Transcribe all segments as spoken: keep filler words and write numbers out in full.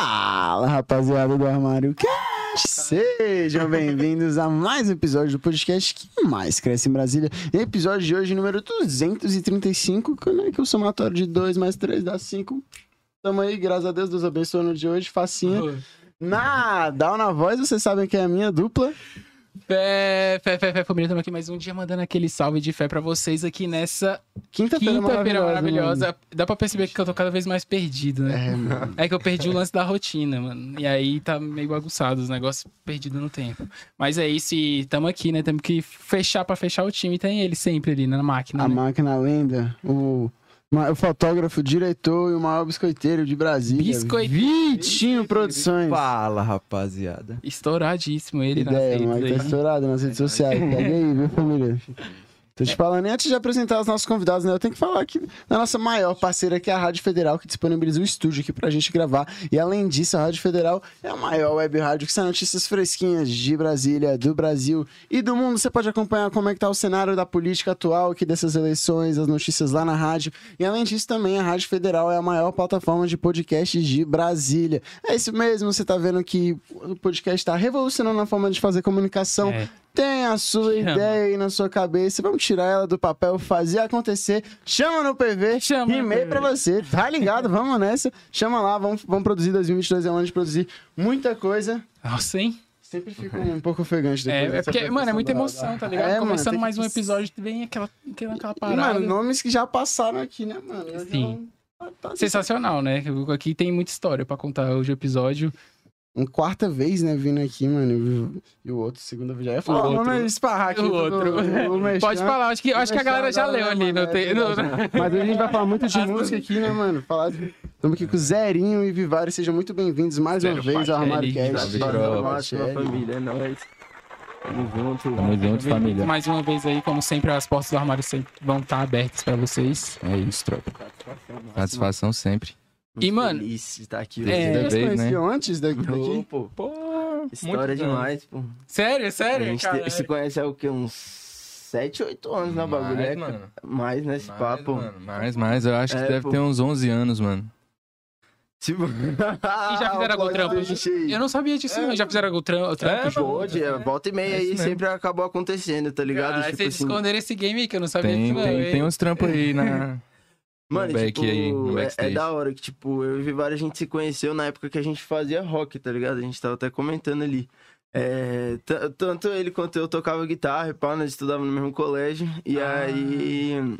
Fala, rapaziada do Armário Cast! Sejam bem-vindos a mais um episódio do podcast que mais cresce em Brasília. Episódio de hoje, número duzentos e trinta e cinco, que o somatório de dois mais três dá cinco. Tamo aí, graças a Deus, Deus abençoe no dia de hoje, facinha. Na Down na voz, vocês sabem que é a minha dupla. Fé, fé, fé, fé, família, estamos aqui mais um dia mandando aquele salve de fé pra vocês aqui nessa Quinta-feira quinta-feira maravilhosa. maravilhosa. Dá pra perceber que eu tô cada vez mais perdido, né? É, mano. É que eu perdi o lance da rotina, mano. E aí tá meio bagunçado os negócios perdidos no tempo. Mas é isso, e tamo aqui, né? Temos que fechar pra fechar o time. Tem ele sempre ali na máquina, A né? máquina lenda, o, o fotógrafo, o diretor e o maior biscoiteiro de Brasília. Biscoiteiro. Vitinho Produções. Fala, rapaziada. Estouradíssimo ele nas Ideia, redes mano, aí. tá estourado nas redes sociais. Pega aí, viu, família? Tô te falando, e antes de apresentar os nossos convidados, né, eu tenho que falar aqui da nossa maior parceira, que é a Rádio Federal, que disponibiliza o estúdio aqui pra gente gravar. E além disso, a Rádio Federal é a maior web rádio que sai notícias fresquinhas de Brasília, do Brasil e do mundo. Você pode acompanhar como é que tá o cenário da política atual aqui dessas eleições, as notícias lá na rádio. E além disso, também a Rádio Federal é a maior plataforma de podcasts de Brasília. É isso mesmo, você tá vendo que o podcast tá revolucionando a forma de fazer comunicação. É. Tem a sua Chama. ideia aí na sua cabeça, vamos tirar ela do papel, fazer acontecer. Chama no P V, Chama no e-mail P V. pra você, tá ligado? Vamos nessa. Chama lá, vamos, vamos produzir. dois mil e vinte e dois é um ano de produzir muita coisa. Nossa, hein? Sempre fico um pouco ofegante depois É, é dessa porque, mano, é muita apresentação emoção, da- tá ligado? É, mano, Começando tem mais que- um episódio, vem aquela, aquela, aquela E, parada. mano, nomes que já passaram aqui, né, mano? Eu Sim. já- tá- Sensacional, né? Aqui tem muita história pra contar hoje o episódio. Um quarta vez, né, vindo aqui, mano. E o outro, segunda vez já ia falar. O outro. Vamos esparrar aqui. O outro. o- o merchan. Pode falar, acho que, acho que a galera já leu ali. Não tem, não, Mas a gente vai falar muito de As- música aqui, né, mano? Falar de... Estamos aqui com o Zerinho e Vivari. Sejam muito bem-vindos mais uma Zero vez ao Patelli. Armário Cast. Salve, Valeu, tropa. Patelli. Máxima família, é nóis. Tamo junto. Tamo junto, família. Mais uma vez aí, como sempre, as portas do armário sempre vão estar abertas pra vocês. É isso, tropa. Satisfação sempre. E, mano, Feliz de estar aqui. é, hoje. Vocês vez, conheciam antes daqui? Ô, pô, Pô, história muito demais, pô. Sério, A sério, gente cara. te- se conhece há o quê? Uns sete, oito anos na bagulho, né? Mais, mano. Mais nesse Mais, papo. mano, mais, mais. Eu acho que É, deve pô. ter uns onze anos, mano. Tipo... E já fizeram algum trampo? Eu não sabia disso, não. Já fizeram algum trampo? trampo É, junto? Pode, é, volta e meia É aí isso mesmo. sempre acabou acontecendo, tá ligado? Caralho, tipo vocês assim... esconderam esse game aí que eu não sabia Tem, disso, não. tem, hein? tem uns trampos aí na... Mano, no back tipo, aí, no é- é, backstage. da hora que, tipo, eu e o Vivar a gente se conheceu na época que a gente fazia rock, tá ligado? A gente tava até comentando ali. É, t- tanto ele quanto eu tocava guitarra e pá, nós estudávamos no mesmo colégio. E Ah. aí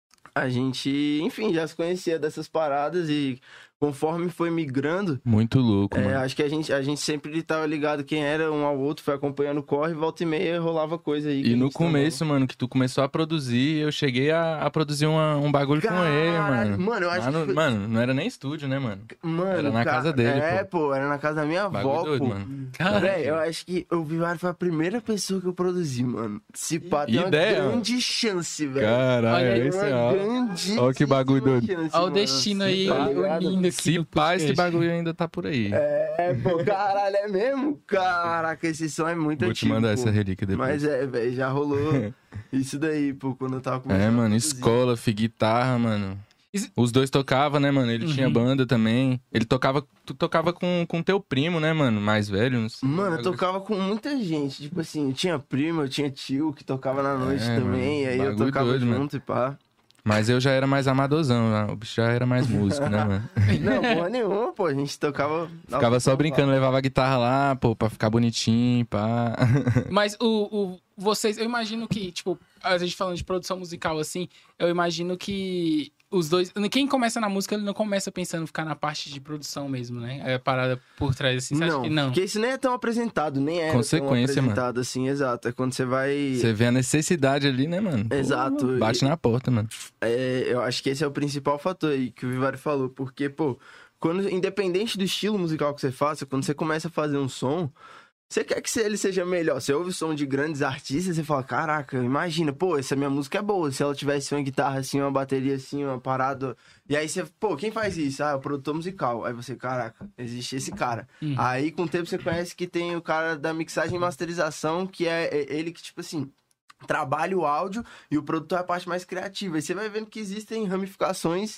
a gente, enfim, já se conhecia dessas paradas e conforme foi migrando, Muito louco, é, mano. acho que a gente, a gente sempre tava ligado quem era um ao outro, foi acompanhando o corre, volta e meia rolava coisa aí. que E a no gente tava- começo, mano, que tu começou a produzir, eu cheguei a, a produzir uma- um bagulho com ele, Caralho, mano. mano, eu acho Lá no- que foi- Mano, não era nem estúdio, né, mano? Mano, Era na ca- casa dele, É, pô. pô, era na casa da minha Bagulho avó, doido, pô. mano. Caralho. Véi, eu acho que o Vivar foi a primeira pessoa que eu produzi, mano. Se pá, tem uma Ideia, grande chance, velho. Caralho, Olha aí, esse Uma é ó. grandíssima Ó que bagulho doido. chance, Olha o mano. destino aí, Tá ligado? unindo aqui. Se no pá, esse podcast. bagulho ainda tá por aí. É, pô, caralho, é mesmo? Caraca, esse som é muito Vou te antigo, mandar pô. essa relíquia depois. Mas é, velho, já rolou isso daí, pô, quando eu tava começando É, a mano, produzir. escola, fi, guitarra, mano. Isso- Os dois tocavam, né, mano? Ele Uhum. tinha banda também. Ele tocava, tu tocava com, com teu primo, né, mano? Mais velho, não sei. Mano, eu tocava com muita gente. Tipo assim, eu tinha primo, eu tinha tio que tocava na noite É, também. mano, E aí eu bagulho tocava doido, junto mano. e pá. Mas eu já era mais amadorzão, né? O bicho já era mais músico, né, mano? Não, porra nenhuma, pô. A gente tocava. Ficava só brincando, levava a guitarra lá, pô, pra ficar bonitinho, pá. Mas o, o, vocês, eu imagino que, tipo, a gente falando de produção musical assim, eu imagino que os dois. Quem começa na música, ele não começa pensando em ficar na parte de produção mesmo, né? É a parada por trás assim. Você acha Não, que não? porque isso nem é tão apresentado, nem é Consequência, tão mano. apresentado assim, exato. É quando você vai. Você vê a necessidade ali, né, mano? Pô, Exato. Bate na porta, mano. É, eu acho que esse é o principal fator aí que o Vivari falou, porque, pô, quando, independente do estilo musical que você faça, quando você começa a fazer um som, você quer que ele seja melhor. Você ouve o som de grandes artistas, você fala, caraca, imagina, pô, essa minha música é boa. Se ela tivesse uma guitarra assim, uma bateria assim, uma parada. E aí você, pô, quem faz isso? Ah, é o produtor musical. Aí você, caraca, existe esse cara. Uhum. Aí com o tempo você conhece que tem o cara da mixagem e masterização, que é é ele que, tipo assim, trabalha o áudio e o produtor é a parte mais criativa. E você vai vendo que existem ramificações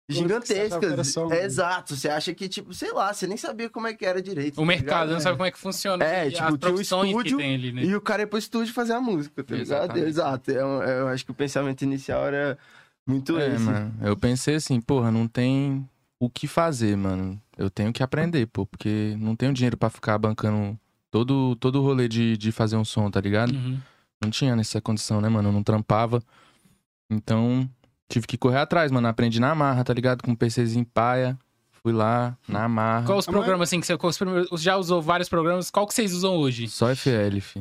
gigantescas. operação, É, né? exato. Você acha que, tipo, sei lá, você nem sabia como é que era direito. O tá mercado ligado? não sabe como é que funciona. É, e tipo, as tinha um profissões estúdio que tem ali, né? E o cara ia pro estúdio fazer a música, tá ligado? Exatamente. Exato. Eu, eu acho que o pensamento inicial era muito É, esse. mano. Eu pensei assim, porra, não tem o que fazer, mano. Eu tenho que aprender, pô, porque não tenho dinheiro pra ficar bancando todo, todo o rolê de, de fazer um som, tá ligado? Uhum. Não tinha nessa condição, né, mano? Eu não trampava. Então, tive que correr atrás, mano. Aprendi na marra, tá ligado? Com um PCzinho paia. Fui lá, na marra. Qual os A maior- programas, assim, que você qual os primeiros- já usou vários programas? Qual que vocês usam hoje? Só F L, fi.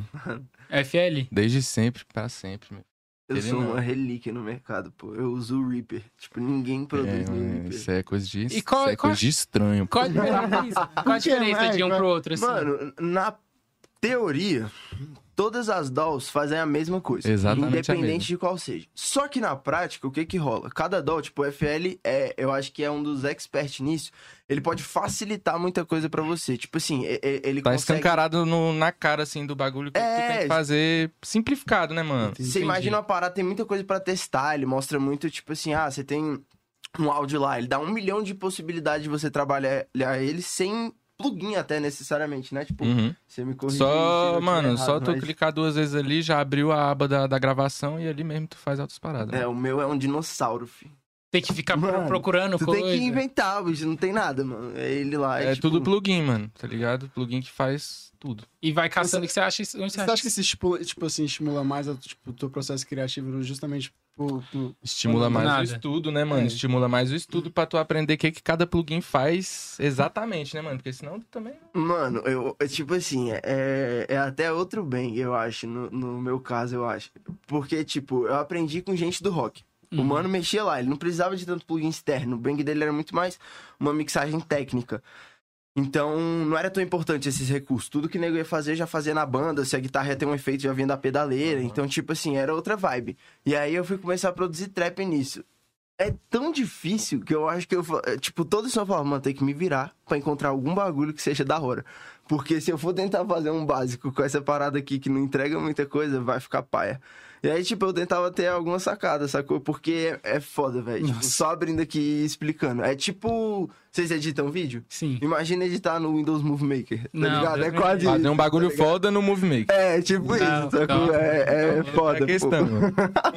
F L? Desde sempre, pra sempre, meu. Eu Ele sou não. uma relíquia no mercado, pô. Eu uso o Reaper. Tipo, ninguém produz É, no mano, Reaper. isso é coisa de, E qual- isso é qual- coisa de estranho, pô. Qual a diferença, qual a diferença de um pro outro, assim? Mano, na teoria, todas as D A Ws fazem a mesma coisa. Exatamente a Independente mesma. de qual seja. Só que na prática, o que que rola? Cada D A W, tipo, o F L, é, eu acho que é um dos experts nisso. Ele pode facilitar muita coisa pra você. Tipo assim, e- e- ele Tá consegue... escancarado no- na cara, assim, do bagulho que É. tu tem que fazer simplificado, né, mano? Você imagina uma parada, tem muita coisa pra testar. Ele mostra muito, tipo assim, ah, você tem um áudio lá. Ele dá um milhão de possibilidades de você trabalhar ele sem plugin até, necessariamente, né? Tipo, Uhum. você me corrigiu. se eu Só, tiver mano, errado, só tu mas- clicar duas vezes ali, já abriu a aba da, da gravação e ali mesmo tu faz outras paradas. É, né? o meu é um dinossauro, filho. Tem que ficar pro- Mano, procurando Tu coisa. tem que inventar, bicho, não tem nada, mano. É ele lá. É, tipo, tudo plugin, mano, tá ligado? Plugin que faz tudo. E vai caçando o que você acha. Onde você Você acha? acha que isso estimula, tipo assim, estimula mais o tipo, teu processo criativo justamente por... por- Estimula por- mais nada. o estudo, né, mano? É. Estimula mais o estudo pra tu aprender o que, que cada plugin faz exatamente, né, mano? Porque senão tu também... Mano, eu, eu, tipo assim, é, é até outro bem, eu acho, no, no meu caso, eu acho. Porque, tipo, eu aprendi com gente do rock. O Uhum. mano mexia lá, ele não precisava de tanto plugin externo. O bang dele era muito mais uma mixagem técnica. Então, não era tão importante esses recursos. Tudo que o nego ia fazer, já fazia na banda. Se a guitarra ia ter um efeito, já vinha da pedaleira. Então, tipo assim, era outra vibe. E aí eu fui começar a produzir trap nisso. É tão difícil que eu acho que eu... fa- é, Tipo, todo som eu falo, mano, tem que me virar pra encontrar algum bagulho que seja da hora. Porque se eu for tentar fazer um básico com essa parada aqui que não entrega muita coisa, vai ficar paia. E aí, tipo, eu tentava ter alguma sacada, sacou? Porque é, é foda, velho. Tipo, só abrindo aqui e explicando. É tipo... Vocês editam vídeo? Sim. Imagina editar no Windows Movie Maker, tá Não, ligado? É Deus me quase livre. isso. Fazer um bagulho tá ligado? foda no Movie Maker. É, tipo Não, isso, sacou? calma. É, é foda, É pô. questão, mano.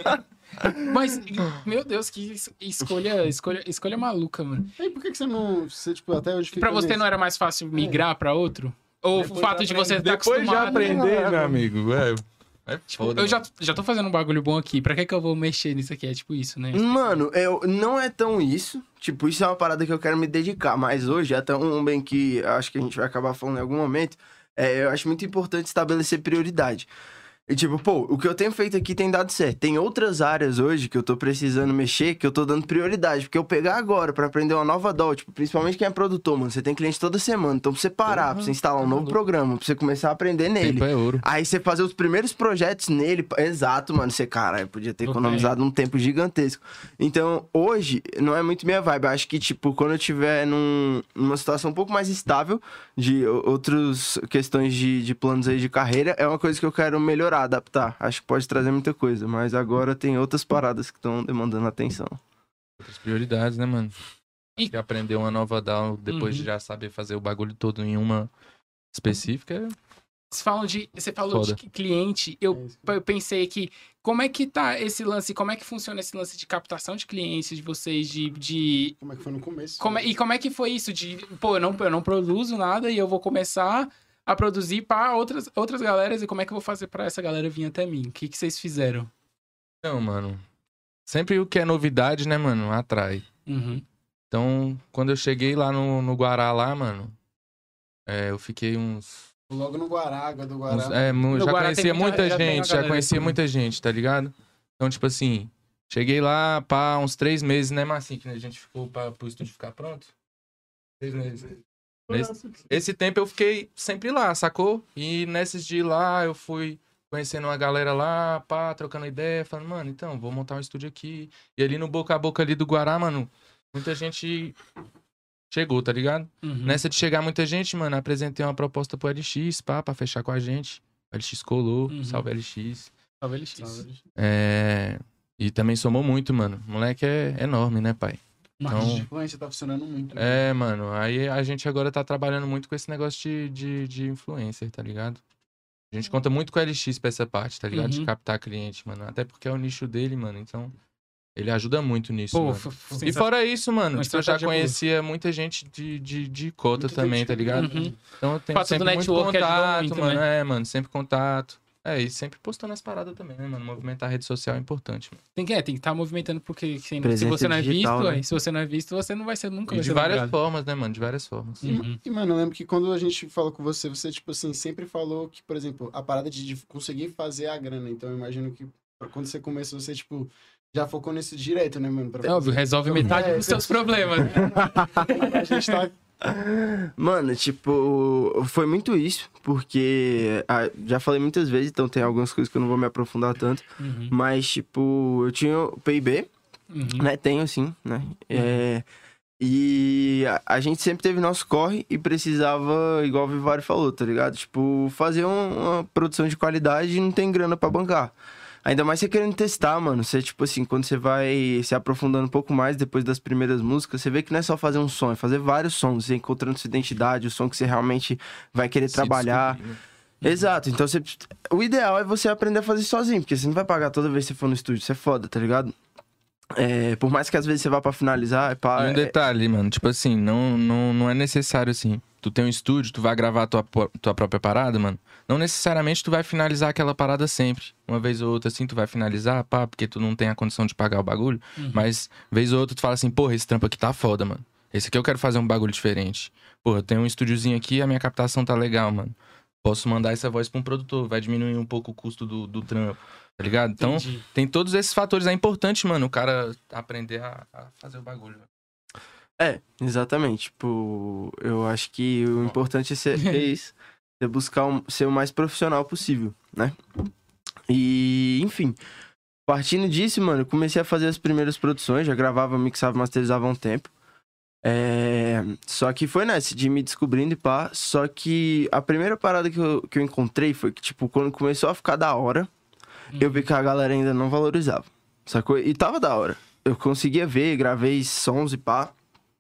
Mas, meu Deus, que es- escolha, escolha, escolha maluca, mano. E por que, que você não... Você, tipo, até hoje fica Pra você nesse- não era mais fácil migrar pra outro? Ou Depois o fato de de você estar Depois de acostumado? aprender, meu amigo, é... É Tipo, foda, eu já, já tô fazendo um bagulho bom aqui. Pra que que eu vou mexer nisso aqui? É tipo isso, né? Mano, eu, não é tão isso. Tipo, isso é uma parada que eu quero me dedicar. Mas hoje, até um bem que acho que a gente vai acabar falando em algum momento, é, eu acho muito importante estabelecer prioridade. E tipo, pô, o que eu tenho feito aqui tem dado certo. Tem outras áreas hoje que eu tô precisando mexer, que eu tô dando prioridade. Porque eu pegar agora pra aprender uma nova D A W, tipo, principalmente quem é produtor, mano, você tem cliente toda semana. Então pra você parar, pra você instalar um novo programa, pra você começar a aprender nele. Tempo é ouro. Aí você fazer os primeiros projetos nele. Exato, mano. Você, cara, eu podia ter Ok. economizado um tempo gigantesco. Então, hoje, não é muito minha vibe. Eu acho que, tipo, quando eu tiver num, numa situação um pouco mais estável, de o- outras questões de, de planos aí de carreira, é uma coisa que eu quero melhorar, adaptar. Acho que pode trazer muita coisa. Mas agora tem outras paradas que estão demandando atenção. Outras prioridades, né, mano? E- Acho que aprender uma nova D A W depois Uhum. de já saber fazer o bagulho todo em uma específica é Você falou de, você falou Foda. de cliente. Eu, É isso. eu pensei aqui, como é que tá esse lance? Como é que funciona esse lance de captação de clientes de vocês? De, de Como é que foi no começo? como é- e como é que foi isso? De, pô, eu não, eu não produzo nada e eu vou começar a produzir para outras, outras galeras. E como é que eu vou fazer para essa galera vir até mim? O que, que vocês fizeram? Não, mano. Sempre o que é novidade, né, mano, atrai. Uhum. Então, quando eu cheguei lá no, no Guará, lá, mano, é, eu fiquei uns. Logo no Guará, água do Guará. uns- é, mu- No já Guará tem conhecia muita- muita já tem uma gente, já galera conhecia também. muita gente, tá ligado? Então, tipo assim, cheguei lá, pá, uns três meses, né, Marcinho, que a gente ficou pra, pro estúdio ficar pronto? Três meses. Nesse- Esse tempo eu fiquei sempre lá, sacou? E nesses dias lá, eu fui conhecendo uma galera lá, pá, trocando ideia, falando, mano, então, vou montar um estúdio aqui. E ali no boca a boca ali do Guará, mano, muita gente chegou, tá ligado? Uhum. Nessa de chegar muita gente, mano, apresentei uma proposta pro L X, pá, pra fechar com a gente. O L X colou, Uhum. salve L X. Salve L X. Salve. É... E também somou muito, mano. O moleque é enorme, né, pai? Marketing Então- de influência tá funcionando muito. É, mano, aí a gente agora tá trabalhando muito com esse negócio de, de, de influencer, tá ligado? A gente conta muito com o L X pra essa parte, tá ligado? De Uhum. captar cliente, mano. Até porque é o nicho dele, mano. Então, ele ajuda muito nisso, Pô, mano. f- f- E sensa- fora isso, mano, Uma tipo, eu já estratégia boa. conhecia muita gente de, de, de cota Muito também, tá identificado. ligado? Uhum. Então eu tenho Fato do sempre muito network ajuda contato, muito, mano. né? É, mano, sempre contato. É, e sempre postando as paradas também, né, mano? Movimentar a rede social é importante, mano. Tem que é, tem que estar movimentando, porque se, se Presença você não é digital, visto, né? aí, se você não é visto, você não vai ser nunca E vai de ser várias lembrado. formas, né, mano? De várias formas. E, Uhum. e, mano, eu lembro que quando a gente falou com você, você, tipo assim, sempre falou que, por exemplo, a parada de, de conseguir fazer a grana. Então, eu imagino que quando você começou, você, tipo, já focou nisso direto, né, mano? Pra É óbvio, resolve metade É, dos seus problemas. A gente tá... Mano, tipo, foi muito isso, porque ah, já falei muitas vezes, então tem algumas coisas que eu não vou me aprofundar tanto, Uhum. mas, tipo, eu tinha o P I B, Uhum. né? Tenho sim, né? É, e a, a gente sempre teve nosso corre e precisava, igual o Vivari falou, tá ligado? Tipo, fazer um- uma produção de qualidade e não tem grana pra bancar. Ainda mais você querendo testar, mano. Você, tipo assim, quando você vai se aprofundando um pouco mais depois das primeiras músicas, você vê que não é só fazer um som, é fazer vários sons, você encontrando sua identidade, o som que você realmente vai querer Se trabalhar. descobrir, né? Exato, então você... o ideal é você aprender a fazer sozinho, porque você não vai pagar toda vez que você for no estúdio, isso é foda, tá ligado? É, por mais que às vezes você vá pra finalizar, é pra... E um detalhe, mano, tipo assim, não, não, não é necessário assim. Tu tem um estúdio, tu vai gravar a tua, po- tua própria parada, mano. Não necessariamente tu vai finalizar aquela parada sempre. Uma vez ou outra, assim, tu vai finalizar, pá, porque tu não tem a condição de pagar o bagulho. Uhum. Mas, vez ou outra, tu fala assim, porra, esse trampo aqui tá foda, mano. Esse aqui eu quero fazer um bagulho diferente. Porra, eu tenho um estúdiozinho aqui, a minha captação tá legal, mano. Posso mandar essa voz pra um produtor, vai diminuir um pouco o custo do, do trampo, tá ligado? Então, Entendi. tem todos esses fatores. É importante, mano, o cara aprender a, a fazer o bagulho. É, exatamente. Tipo, eu acho que o importante é, ser, é isso. É buscar um- ser o mais profissional possível, né? E, enfim. Partindo disso, mano, eu comecei a fazer as primeiras produções. Já gravava, mixava, masterizava há um tempo. É... Só que foi nessa, de me descobrindo e pá. Só que a primeira parada que eu, que eu encontrei foi que, tipo, quando começou a ficar da hora, eu vi que a galera ainda não valorizava. Sacou? E tava da hora. Eu conseguia ver, gravei sons e pá.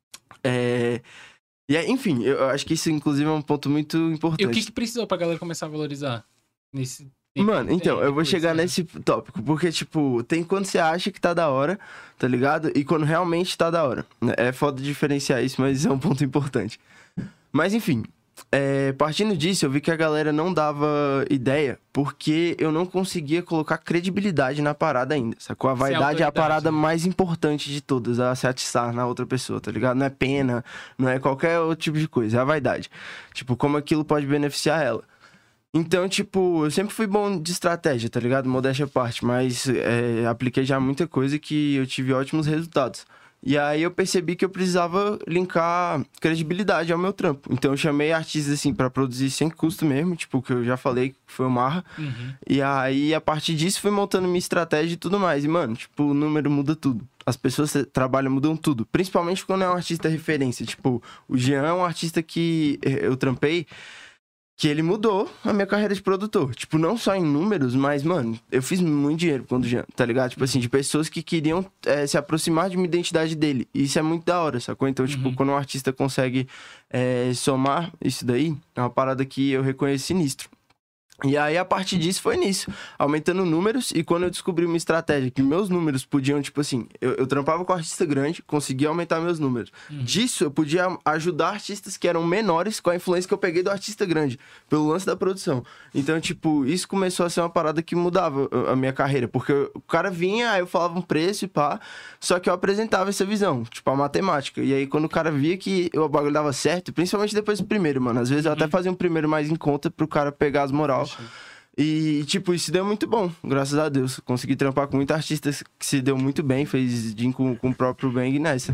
É... E aí, enfim, eu acho que isso, inclusive, é um ponto muito importante. E o que, que precisou pra galera começar a valorizar? Nesse... Mano, então, tem eu vou depois, chegar né? nesse tópico, porque, tipo, tem quando você acha que tá da hora, tá ligado? E quando realmente tá da hora. É foda diferenciar isso, mas é um ponto importante. Mas, enfim, é, partindo disso, eu vi que a galera não dava ideia, porque eu não conseguia colocar credibilidade na parada ainda, sacou? A Sem vaidade é a autoridade, parada né? mais importante de todas, a se atiçar na outra pessoa, tá ligado? Não é pena, não é qualquer outro tipo de coisa, é a vaidade. Tipo, como aquilo pode beneficiar ela. Então, tipo, eu sempre fui bom de estratégia, tá ligado? Modéstia à parte, mas é, apliquei já muita coisa que eu tive ótimos resultados. E aí eu percebi que eu precisava linkar credibilidade ao meu trampo. Então eu chamei artistas, assim, pra produzir sem custo mesmo, tipo, que eu já falei que foi o Marra. Uhum. E aí, a partir disso, fui montando minha estratégia e tudo mais. E, mano, tipo, o número muda tudo. As pessoas que trabalham mudam tudo. Principalmente quando é um artista referência. Tipo, o Jean é um artista que eu trampei, que ele mudou a minha carreira de produtor. Tipo, não só em números, mas, mano, eu fiz muito dinheiro com o Jean, tá ligado? Tipo assim, de pessoas que queriam é, se aproximar de uma identidade dele. E isso é muito da hora, sacou? Então, tipo, Uhum. quando um artista consegue é, somar isso daí, é uma parada que eu reconheço sinistro. E aí, a partir disso, foi nisso. Aumentando números, e quando eu descobri uma estratégia que meus números podiam, tipo assim, eu, eu trampava com artista grande, conseguia aumentar meus números. Uhum. Disso, eu podia ajudar artistas que eram menores com a influência que eu peguei do artista grande, pelo lance da produção. Então, tipo, isso começou a ser uma parada que mudava a minha carreira, porque o cara vinha, aí eu falava um preço e pá, só que eu apresentava essa visão, tipo, a matemática. E aí, quando o cara via que o bagulho dava certo, principalmente depois do primeiro, mano, às vezes eu até fazia um primeiro mais em conta pro cara pegar as moral. E, tipo, isso deu muito bom, graças a Deus. Consegui trampar com muitos artistas que se deu muito bem, fez Jim com, com o próprio Bang nessa.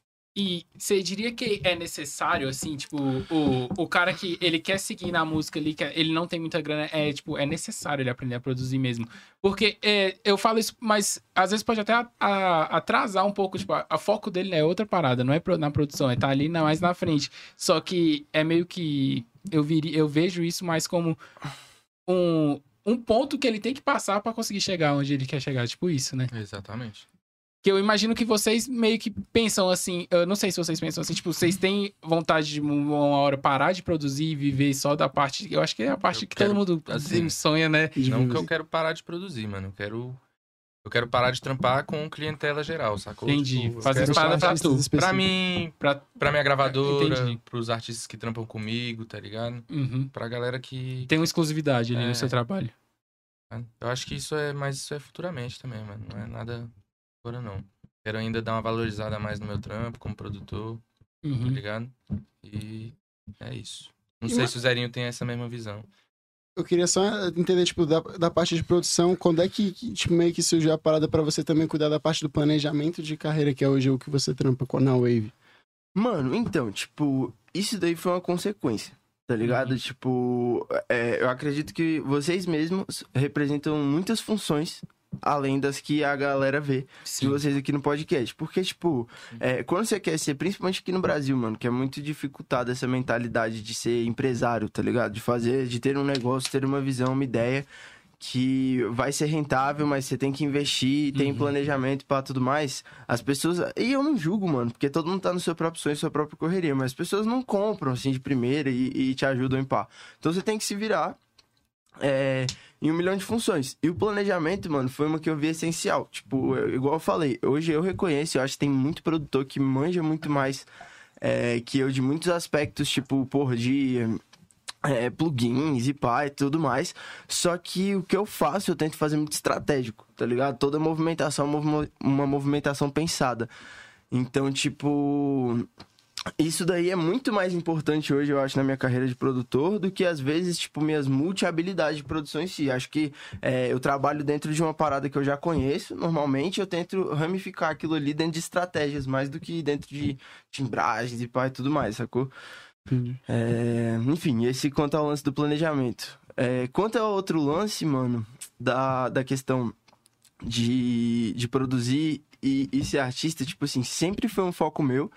E você diria que é necessário, assim, tipo, o, o cara que ele quer seguir na música ali, que ele não tem muita grana, é, tipo, é necessário ele aprender a produzir mesmo. Porque é, eu falo isso, mas às vezes pode até a- a- atrasar um pouco, tipo, a, a foco dele é outra parada, não é pro- na produção, é tá ali na- mais na frente. Só que é meio que, eu, viri, eu vejo isso mais como um, um ponto que ele tem que passar pra conseguir chegar onde ele quer chegar, tipo isso, né? Exatamente. Que eu imagino que vocês meio que pensam assim, eu não sei se vocês pensam assim, tipo, vocês têm vontade de uma hora parar de produzir e viver só da parte, eu acho que é a parte Eu que quero, todo mundo assim, sonha, né? Não que eu quero parar de produzir, mano. Eu quero. Eu quero parar de trampar com clientela geral, sacou? Entendi. Tipo, eu Fazer quero parada pra artistas tu. específicos. Pra mim, Pra... pra minha gravadora, Entendi. pros artistas que trampam comigo, tá ligado? Uhum. Pra galera que. Tem uma exclusividade ali É. no seu trabalho. Eu acho que isso é. Mas isso é futuramente também, mano. Não é nada agora, não. Quero ainda dar uma valorizada mais no meu trampo como produtor, tá Uhum. ligado? E é isso. Não E sei ma- se o Zerinho tem essa mesma visão. Eu queria só entender, tipo, da, da parte de produção, quando é que, que, tipo, meio que surgiu a parada pra você também cuidar da parte do planejamento de carreira, que é hoje o que você trampa com a na Wave? Mano, então, tipo, isso daí foi uma consequência, tá ligado? Uhum. Tipo, é, eu acredito que vocês mesmos representam muitas funções além das que a galera vê de Sim. vocês aqui no podcast. Porque, tipo, é, quando você quer ser, principalmente aqui no Brasil, mano, que é muito dificultada essa mentalidade de ser empresário, tá ligado? De fazer, de ter um negócio, ter uma visão, uma ideia que vai ser rentável, mas você tem que investir, tem Uhum. planejamento pra tudo mais. As pessoas... E eu não julgo, mano, porque todo mundo tá no seu próprio sonho, sua própria correria, mas as pessoas não compram, assim, de primeira e, e te ajudam em pá. Então você tem que se virar é, em um milhão de funções. E o planejamento, mano, foi uma que eu vi essencial. Tipo, eu- igual eu falei, hoje eu reconheço, eu acho que tem muito produtor que manja muito mais é, que eu de muitos aspectos, tipo, porra, de... É, plugins e pá e tudo mais. Só que o que eu faço, eu tento fazer muito estratégico, tá ligado? Toda movimentação, movi- uma movimentação pensada. Então, tipo... Isso daí é muito mais importante hoje, eu acho, na minha carreira de produtor, do que, às vezes, tipo, minhas multi-habilidades de produção em si. Acho que é, eu trabalho dentro de uma parada que eu já conheço, normalmente, eu tento ramificar aquilo ali dentro de estratégias, mais do que dentro de timbragens e pá e tudo mais, sacou? É, enfim, esse quanto ao lance do planejamento. É, quanto ao outro lance, mano, da, da questão de, de produzir e, e ser artista, tipo assim, sempre foi um foco meu.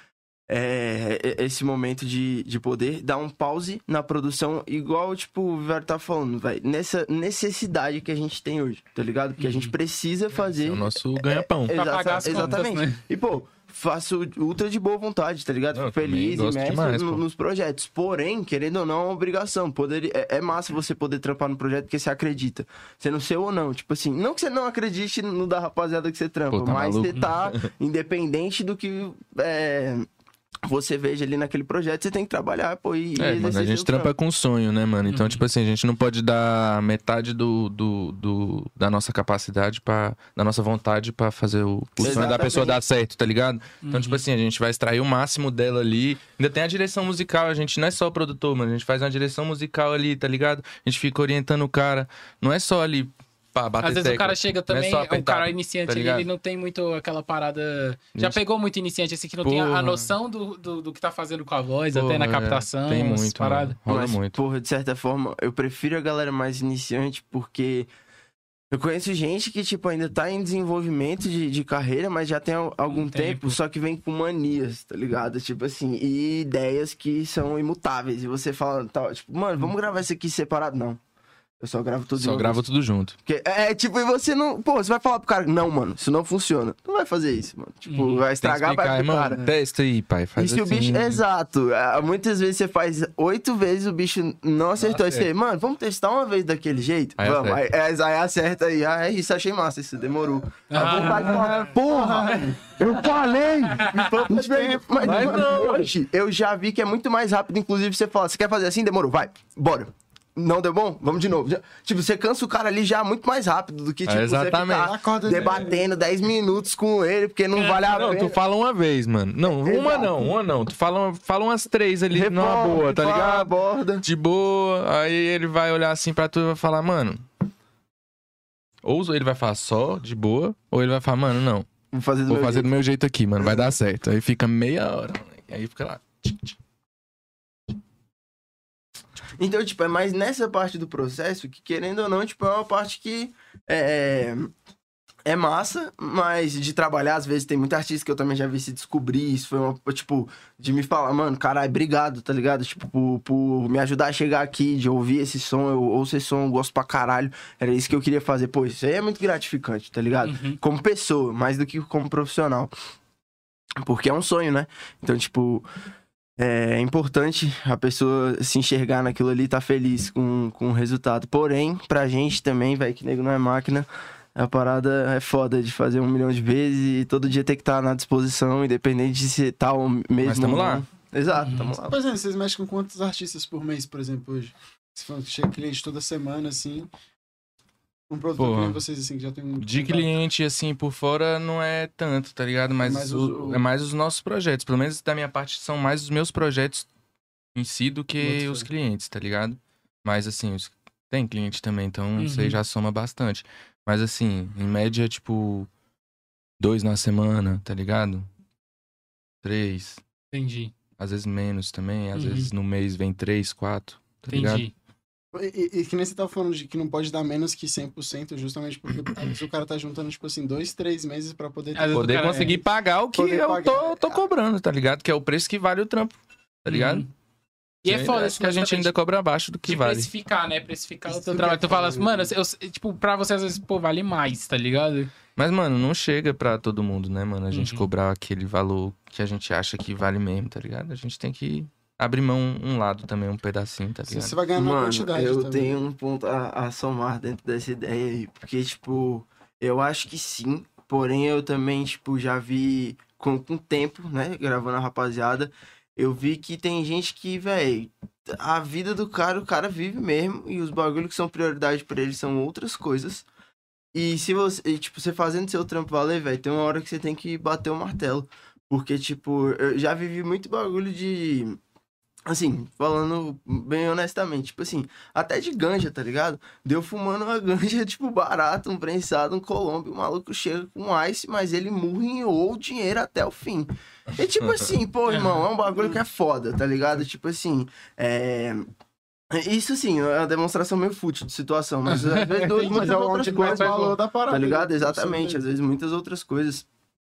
É, esse momento de, de poder dar um pause na produção, igual, tipo, o Vivário tá falando, vai, nessa necessidade que a gente tem hoje, tá ligado? Porque a gente precisa fazer. É o nosso ganha-pão. Pra pagar as contas, exatamente. né? E, pô, faço ultra de boa vontade, tá ligado? Não, Fico eu também feliz, gosto imerso demais, no- pô. nos projetos. Porém, querendo ou não, é uma obrigação. Poder, é, é massa você poder trampar no projeto porque você acredita. Sendo seu ou não. Tipo assim, não que você não acredite no da rapaziada que você trampa, Pô, tá mas maluco? você tá independente do que é, você veja ali naquele projeto, você tem que trabalhar, pô, e, e É, mano, a exercer gente seu trampa trampo. com sonho, né, mano? Então, Uhum. tipo assim, a gente não pode dar metade do, do, do- da nossa capacidade, pra, da nossa vontade pra fazer o, o sonho da Exatamente. pessoa dar certo, tá ligado? Então, Uhum. tipo assim, a gente vai extrair o máximo dela ali. Ainda tem a direção musical, a gente não é só produtor, mano. A gente faz uma direção musical ali, tá ligado? A gente fica orientando o cara. Não é só ali, pá, bater Às vezes o tecla. cara chega Não é também, só o apertar, cara iniciante, tá ele, ligado? ele não tem muito aquela parada... Já Gente. pegou muito iniciante, assim, que não tem a- a Porra. noção do, do, do que tá fazendo com a voz, até Porra, na é. captação, Tem essas muito, paradas. mano. Rola Mas, muito. porra, de certa forma, eu prefiro a galera mais iniciante porque eu conheço gente que, tipo, ainda tá em desenvolvimento de, de carreira, mas já tem al- algum Um tempo, tempo. só que vem com manias, tá ligado? Tipo assim, e ideias que são imutáveis. E você fala, tá, tipo, mano, vamos gravar isso aqui separado? Não. Eu só gravo tudo de Só uma gravo vez. tudo junto. Porque, é, é, tipo, e você não... Pô, você vai falar pro cara, não, mano, isso não funciona. Não vai fazer isso, mano. Tipo, Uhum. vai Tem que estragar, explicar, vai pro irmão, cara. testa aí, pai. Faz E se o assim. bicho. Exato. Ah, muitas vezes você faz oito vezes, o bicho não acertou. Aí você, acerta. mano, vamos testar uma vez daquele jeito? Aí vamos. Aí, acerta. aí, aí acerta aí. Ah, é isso, achei massa. Isso demorou. Ah. A vontade de falar, porra! Eu falei! Mas, velho, mas, Mas mano, não. hoje eu já vi que é muito mais rápido. Inclusive, você fala, você quer fazer assim? Demorou, vai, bora. Não deu bom? Vamos de novo. Já- tipo, você cansa o cara ali já muito mais rápido do que, tipo, exatamente. você ficar Acorda debatendo dez minutos com ele, porque não vale a Não, pena. tu fala uma vez, mano. Não, uma Exato. não, uma não. Tu fala, fala umas três ali numa Reforma, boa, tá reforma, ligado? Aborda. De boa. Aí ele vai olhar assim pra tu e vai falar, mano. Ou ele vai falar só, de boa, ou ele vai falar, mano, não. Vou fazer do Vou meu fazer jeito. do meu jeito aqui, mano. Vai dar certo. Aí fica meia hora, moleque. Aí fica lá. tch, tch. Então, tipo, é mais nessa parte do processo que, querendo ou não, tipo, é uma parte que é, é massa, mas de trabalhar, às vezes tem muita artista que eu também já vi se descobrir. Isso foi uma, tipo, de me falar, mano, caralho, obrigado, tá ligado? Tipo, por, por me ajudar a chegar aqui, de ouvir esse som, eu ouço esse som, eu gosto pra caralho. Era isso que eu queria fazer. Pô, isso aí é muito gratificante, tá ligado? Uhum. Como pessoa, mais do que como profissional. Porque é um sonho, né? Então, tipo, é importante a pessoa se enxergar naquilo ali e tá feliz com, com o resultado. Porém, pra gente também, velho, que nego não é máquina, a parada é foda de fazer um milhão de vezes e todo dia ter que estar na disposição, independente de se tá o mesmo. Mas tamo ou não. lá. Exato, Uhum. tamo lá. Por exemplo, vocês mexem com quantos artistas por mês, por exemplo, hoje? Se for chega cliente toda semana, assim. Um produtor Porra. que nem vocês, assim, que já tem um. De contato. cliente, assim, por fora não é tanto, tá ligado? Mas Mais o- os- é mais os nossos projetos. Pelo menos da minha parte, são mais os meus projetos em si do que Boto os fé. clientes, tá ligado? Mas, assim, os- tem cliente também, então Uhum. isso aí já soma bastante. Mas, assim, em média, tipo, dois na semana, tá ligado? Três. Entendi, Às vezes menos também. Às Uhum. vezes no mês vem três, quatro, tá ligado? entendi. E, e- e que nem você tava falando de que não pode dar menos que cem por cento, justamente porque às vezes o cara tá juntando, tipo assim, dois, três meses pra poder Às vezes o Poder cara- conseguir pagar o que Poder eu pagar. tô, tô cobrando, tá ligado? Que é o preço que vale o trampo, tá ligado? Uhum. E é Sim, foda acho esse que a lance gente também ainda cobra abaixo do que de vale. precificar, né? Precificar o Isso teu que trabalho. é Tu fala foda, assim, mano, eu, tipo, pra você às vezes, pô, vale mais, tá ligado? Mas, mano, não chega pra todo mundo, né, mano? A gente Uhum. cobrar aquele valor que a gente acha que vale mesmo, tá ligado? A gente tem que abrir mão um lado também, um pedacinho, tá Você, ligado? você vai ganhar na Mano, quantidade eu também. tenho um ponto a, a somar dentro dessa ideia aí. Porque, tipo, eu acho que sim. Porém, eu também, tipo, já vi com, com o tempo, né? Gravando a rapaziada. Eu vi que tem gente que, velho, a vida do cara, o cara vive mesmo. E os bagulhos que são prioridade pra ele são outras coisas. E se você, e, tipo, você fazendo seu trampo valer, velho, tem uma hora que você tem que bater o martelo. Porque, tipo, eu já vivi muito bagulho de. Assim, falando bem honestamente, tipo assim, até de ganja, tá ligado? Deu fumando uma ganja, tipo, barato, um prensado, um colombo, o maluco chega com ice, mas ele murrinhou o dinheiro até o fim. E tipo assim, pô, irmão, é um bagulho que é foda, tá ligado? Tipo assim, é... Isso sim, é uma demonstração meio fútil de situação, mas às vezes Mas muitas é outras onde mais coisas, valor da parada. tá ligado? né? Exatamente, às vezes muitas outras coisas.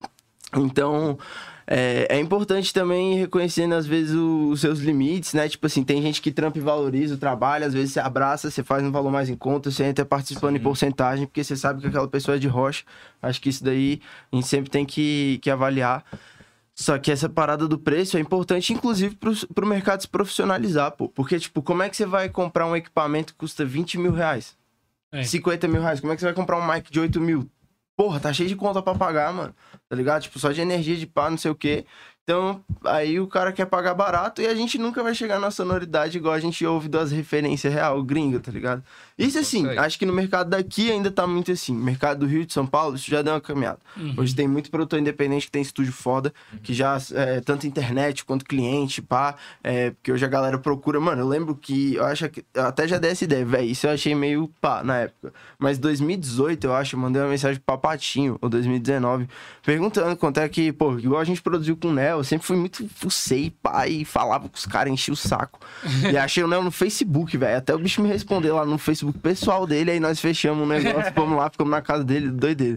Então, é, é importante também ir reconhecendo, às vezes, o- os seus limites, né? Tipo assim, tem gente que trampa e valoriza o trabalho, às vezes você abraça, você faz um valor mais em conta, você entra participando Sim. em porcentagem, porque você sabe que aquela pessoa é de rocha. Acho que isso daí a gente sempre tem que, que avaliar. Só que essa parada do preço é importante, inclusive, pro, pro mercado se profissionalizar, pô. Porque, tipo, como é que você vai comprar um equipamento que custa vinte mil reais? É. cinquenta mil reais? Como é que você vai comprar um mic de oito mil? Porra, tá cheio de conta pra pagar, mano. Tá ligado? Tipo, só de energia, de pá, não sei o quê. Então, aí o cara quer pagar barato e a gente nunca vai chegar na sonoridade igual a gente ouve das referências real, gringa, tá ligado? Isso assim, Consegue. acho que no mercado daqui ainda tá muito assim. No mercado do Rio de São Paulo, isso já deu uma caminhada. Uhum. Hoje tem muito produtor independente que tem estúdio foda, que já, é, tanto internet quanto cliente, pá, é, porque hoje a galera procura, mano, eu lembro que, eu acho que, eu até já dei essa ideia, velho, isso eu achei meio pá, na época, mas dois mil e dezoito, eu acho, eu mandei uma mensagem pro Papatinho, ou dois mil e dezenove, perguntando quanto é que, pô, igual a gente produziu com o Nel, eu sempre fui muito fucei, pá, e falava com os caras, enchia o saco, e achei o Nel no Facebook, velho, até o bicho me respondeu lá no Facebook pessoal dele, aí nós fechamos um negócio, fomos lá, ficamos na casa dele, doideira.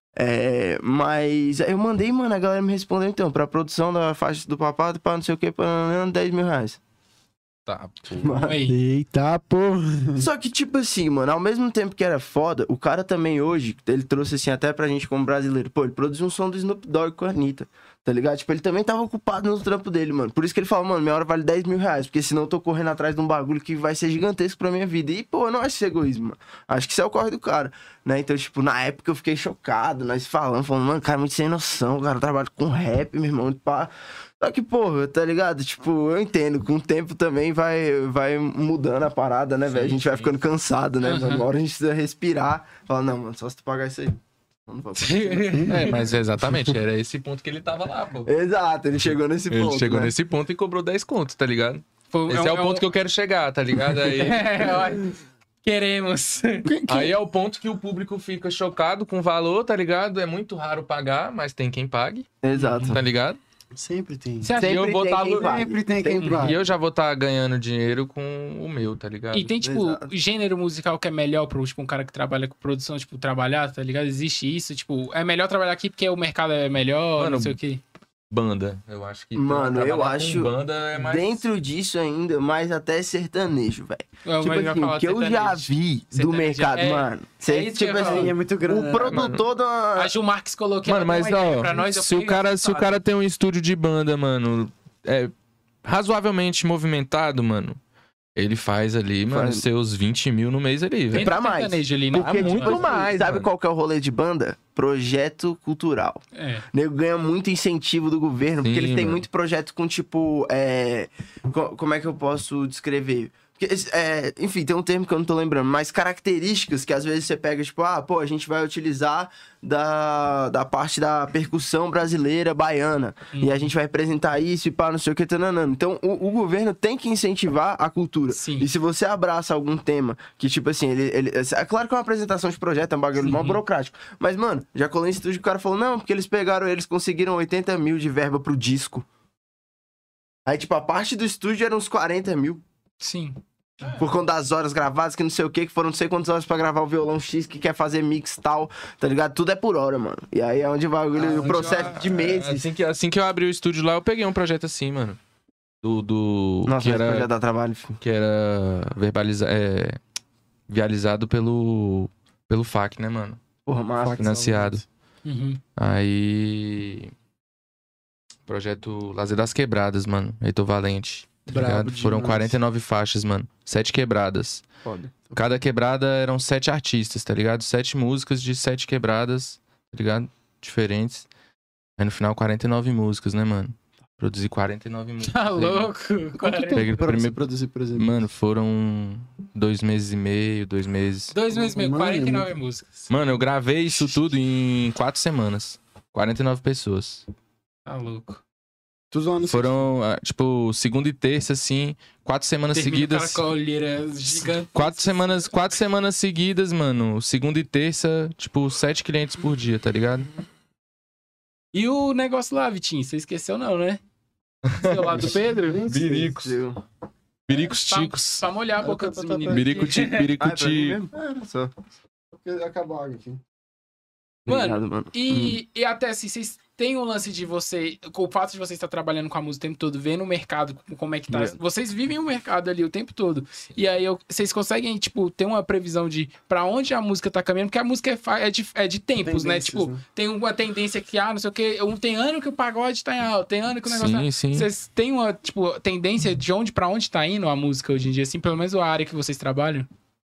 É, mas aí eu mandei, mano, a galera me respondeu então, pra produção da faixa do papado, pra não sei o que, pra dez mil reais. Tá, pô. Aí. Eita, porra. Só que, tipo assim, mano, ao mesmo tempo que era foda, o cara também hoje, ele trouxe assim até pra gente como brasileiro, pô, ele produziu um som do Snoop Dogg com a Anitta, tá ligado? Tipo, ele também tava ocupado no trampo dele, mano. Por isso que ele fala, mano, minha hora vale dez mil reais, porque senão eu tô correndo atrás de um bagulho que vai ser gigantesco pra minha vida. E, pô, eu não acho isso egoísmo, mano. Acho que isso é o corre do cara, né? Então, tipo, na época eu fiquei chocado, nós falando, falando, mano, cara, muito sem noção, o cara trabalha com rap, meu irmão, pá. Só que, porra, tá ligado? Tipo, eu entendo, com o tempo também vai, vai mudando a parada, né, velho? A gente vai sim. ficando cansado, né, Uhum. mano? Uma hora a gente precisa respirar. Falar, não, mano, só se tu pagar isso aí. Eu não vou pagar. É, mas exatamente, era esse ponto que ele tava lá, pô. Exato, ele chegou nesse Ele ponto, chegou né? nesse ponto e cobrou dez contos, tá ligado? Foi- Esse é, o ponto que eu quero chegar, tá ligado? Aí, É, olha, queremos. aí é o ponto que o público fica chocado com o valor, tá ligado? É muito raro pagar, mas tem quem pague, Exato. tá ligado? Sempre tem. Você acha E eu Sempre vou tem tá quem lu- vai. Sempre tem quem Tem- vai. E eu já vou estar ganhando dinheiro com o meu, tá ligado? E tem, tipo, Exato. gênero musical que é melhor pro, tipo, um cara que trabalha com produção, tipo, trabalhar, tá ligado? Existe isso, tipo, é melhor trabalhar aqui porque o mercado é melhor, Mano, não sei o quê. Banda. Eu acho que. Mano, trabalhar eu com acho Banda é mais. Dentro disso ainda, mais até sertanejo, velho. Eu Tipo ia assim, falar o que eu já sertanejo. vi do Sertanejo mercado, é- mano. é Você, isso que eu tipo ia falar. assim, É muito grande. o produtor da... A Gil Marques colocou Mano, mas ó, pra nós, eu se o fui cara, se o assustado. cara tem um estúdio de banda, mano, é razoavelmente movimentado, mano, ele faz ali, mano, Faz. seus vinte mil no mês ali, Tem velho. pra mais. sertanejo ali, né? Porque, Ah, muito tipo assim, mais, sabe mano. qual que é o rolê de banda? Projeto cultural. É. O nego ganha muito incentivo do governo, porque Sim, eles têm mano. muito projeto com, tipo, é... co- como é que eu posso descrever? Porque, é, enfim, tem um termo que eu não tô lembrando, mas características que às vezes você pega, tipo, ah, pô, a gente vai utilizar da, da parte da percussão brasileira baiana, e a gente vai apresentar isso e pá, não sei o que, tananã. Então, o, o governo tem que incentivar a cultura. Sim. E se você abraça algum tema que, tipo assim, ele, ele... É claro que é uma apresentação de projeto, é um bagulho mó burocrático. Mas, mano, já colei em estúdio, o cara falou, não, porque eles pegaram, eles conseguiram oitenta mil de verba pro disco. Aí, tipo, a parte do estúdio eram uns quarenta mil. Sim. Por conta das horas gravadas, que não sei o que, que foram não sei quantas horas pra gravar o violão X, que quer fazer mix e tal, tá ligado? Tudo é por hora, mano. E aí é onde vai o, o onde processo vai- de meses. Assim que, assim que eu abri o estúdio lá, eu peguei um projeto assim, mano. Do. do Nossa, que mas era, já dá trabalho, filho. que era verbalizado. É, vializado pelo. Pelo F A C, né, mano? Porra, massa. Financiado. Uhum. Aí. Projeto Lazer das Quebradas, mano. Heitor Valente. Tá Brabo ligado? Foram demais. quarenta e nove faixas, mano. Sete quebradas. Foda. Cada quebrada eram sete artistas, tá ligado? Sete músicas de sete quebradas, tá ligado? Diferentes. Aí no final, quarenta e nove músicas, né, mano? Produzi quarenta e nove músicas. Tá aí, mano. louco? Quanto Cara. Peguei tempo pra você primeiro- produzir, por exemplo? Mano, foram dois meses e meio, dois meses. Dois meses e meio, Mano, quarenta e nove músicas. Mano, eu gravei isso tudo em quatro semanas. quarenta e nove pessoas. Tá louco. Tudo lá no Foram, ah, tipo, segunda e terça, assim, quatro semanas Termina o cara seguidas. com a olheira gigante. Quatro semanas, quatro semanas seguidas, mano. Segunda e terça, tipo, sete clientes por dia, tá ligado? E o negócio lá, Vitinho, você esqueceu não, né? Seu lado do Pedro? Biricos. Seu- Biricos Pra, ticos. pra molhar a boca dos meninos. Birico tico, birico Ah, é pra mim tico. mesmo? Era Só. porque acabou a água aqui. Mano, Obrigado, mano. E, e até assim, vocês têm um lance de você, com o fato de você estar trabalhando com a música o tempo todo, vendo o mercado, como é que tá. É. Vocês vivem o mercado ali o tempo todo. E aí eu- vocês conseguem, tipo, ter uma previsão de pra onde a música tá caminhando, porque a música é, fa- é, de, é de tempos, né? Tendências, Tipo, né? tem uma tendência que, ah, não sei o quê, um, tem ano que o pagode tá em alta, tem ano que o negócio tá... Sim, sim. Vocês têm uma, tipo, tendência de onde pra onde tá indo a música hoje em dia, assim, pelo menos a área que vocês trabalham?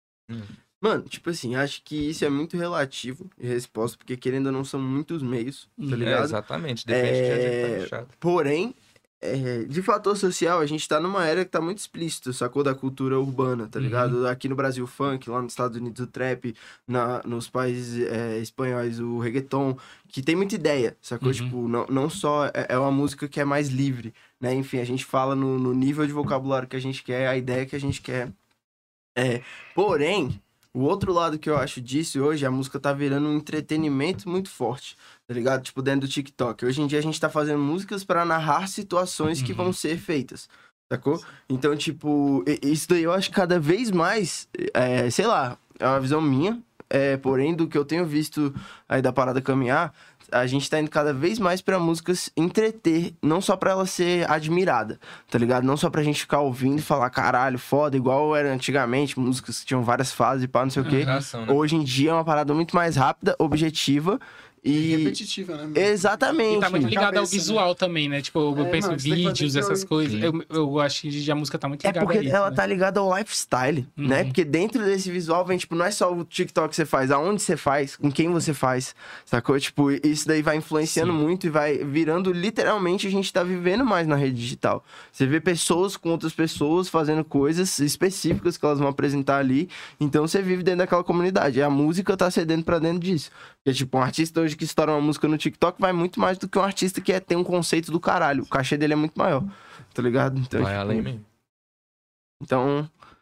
Mano, tipo assim, acho que isso é muito relativo e resposta, porque querendo ou não são muitos meios, tá Uhum. É, ligado? exatamente. Depende de onde é que tá chato. Porém, é, de fator social, a gente tá numa era que tá muito explícita, sacou? Da cultura urbana, tá Uhum. ligado? Aqui no Brasil, o funk, lá nos Estados Unidos, o trap, na, nos países é, espanhóis, o reggaeton, que tem muita ideia, sacou? Uhum. Tipo, não, não só é, é uma música que é mais livre, né? Enfim, a gente fala no, no nível de vocabulário que a gente quer, a ideia que a gente quer. É, porém, o outro lado que eu acho disso hoje, a música tá virando um entretenimento muito forte, tá ligado? Tipo, dentro do TikTok. Hoje em dia a gente tá fazendo músicas pra narrar situações que Uhum. vão ser feitas, sacou? Então, tipo, i- isso daí eu acho que cada vez mais, é, sei lá, é uma visão minha, é, porém, do que eu tenho visto aí da parada caminhar, a gente tá indo cada vez mais pra músicas entreter, não só pra ela ser admirada, tá ligado? Não só pra gente ficar ouvindo e falar, caralho, foda, igual era antigamente, músicas que tinham várias fases e pá, não sei o quê. Atração, né? Hoje em dia é uma parada muito mais rápida, objetiva e... Repetitiva, né? mano? Exatamente. E tá muito na ligado ao cabeça, visual também, né? Tipo, eu É, penso em mano, você tem que fazer vídeos, teu- essas coisas. Sim. Eu, eu acho que a música tá muito É ligada porque a isso, ela né? tá ligada ao lifestyle, Uhum. né? Porque dentro desse visual vem, tipo, não é só o TikTok que você faz, aonde você faz, com quem você faz, sacou? Tipo, isso daí vai influenciando Sim. muito e vai virando, literalmente, a gente tá vivendo mais na rede digital. Você vê pessoas com outras pessoas fazendo coisas específicas que elas vão apresentar ali, então você vive dentro daquela comunidade. E a música tá cedendo pra dentro disso. Porque, tipo, um artista hoje que estoura uma música no TikTok vai muito mais do que um artista que é, tem um conceito do caralho. O cachê dele é muito maior, tá ligado? Então, Vai tipo, além mesmo. então,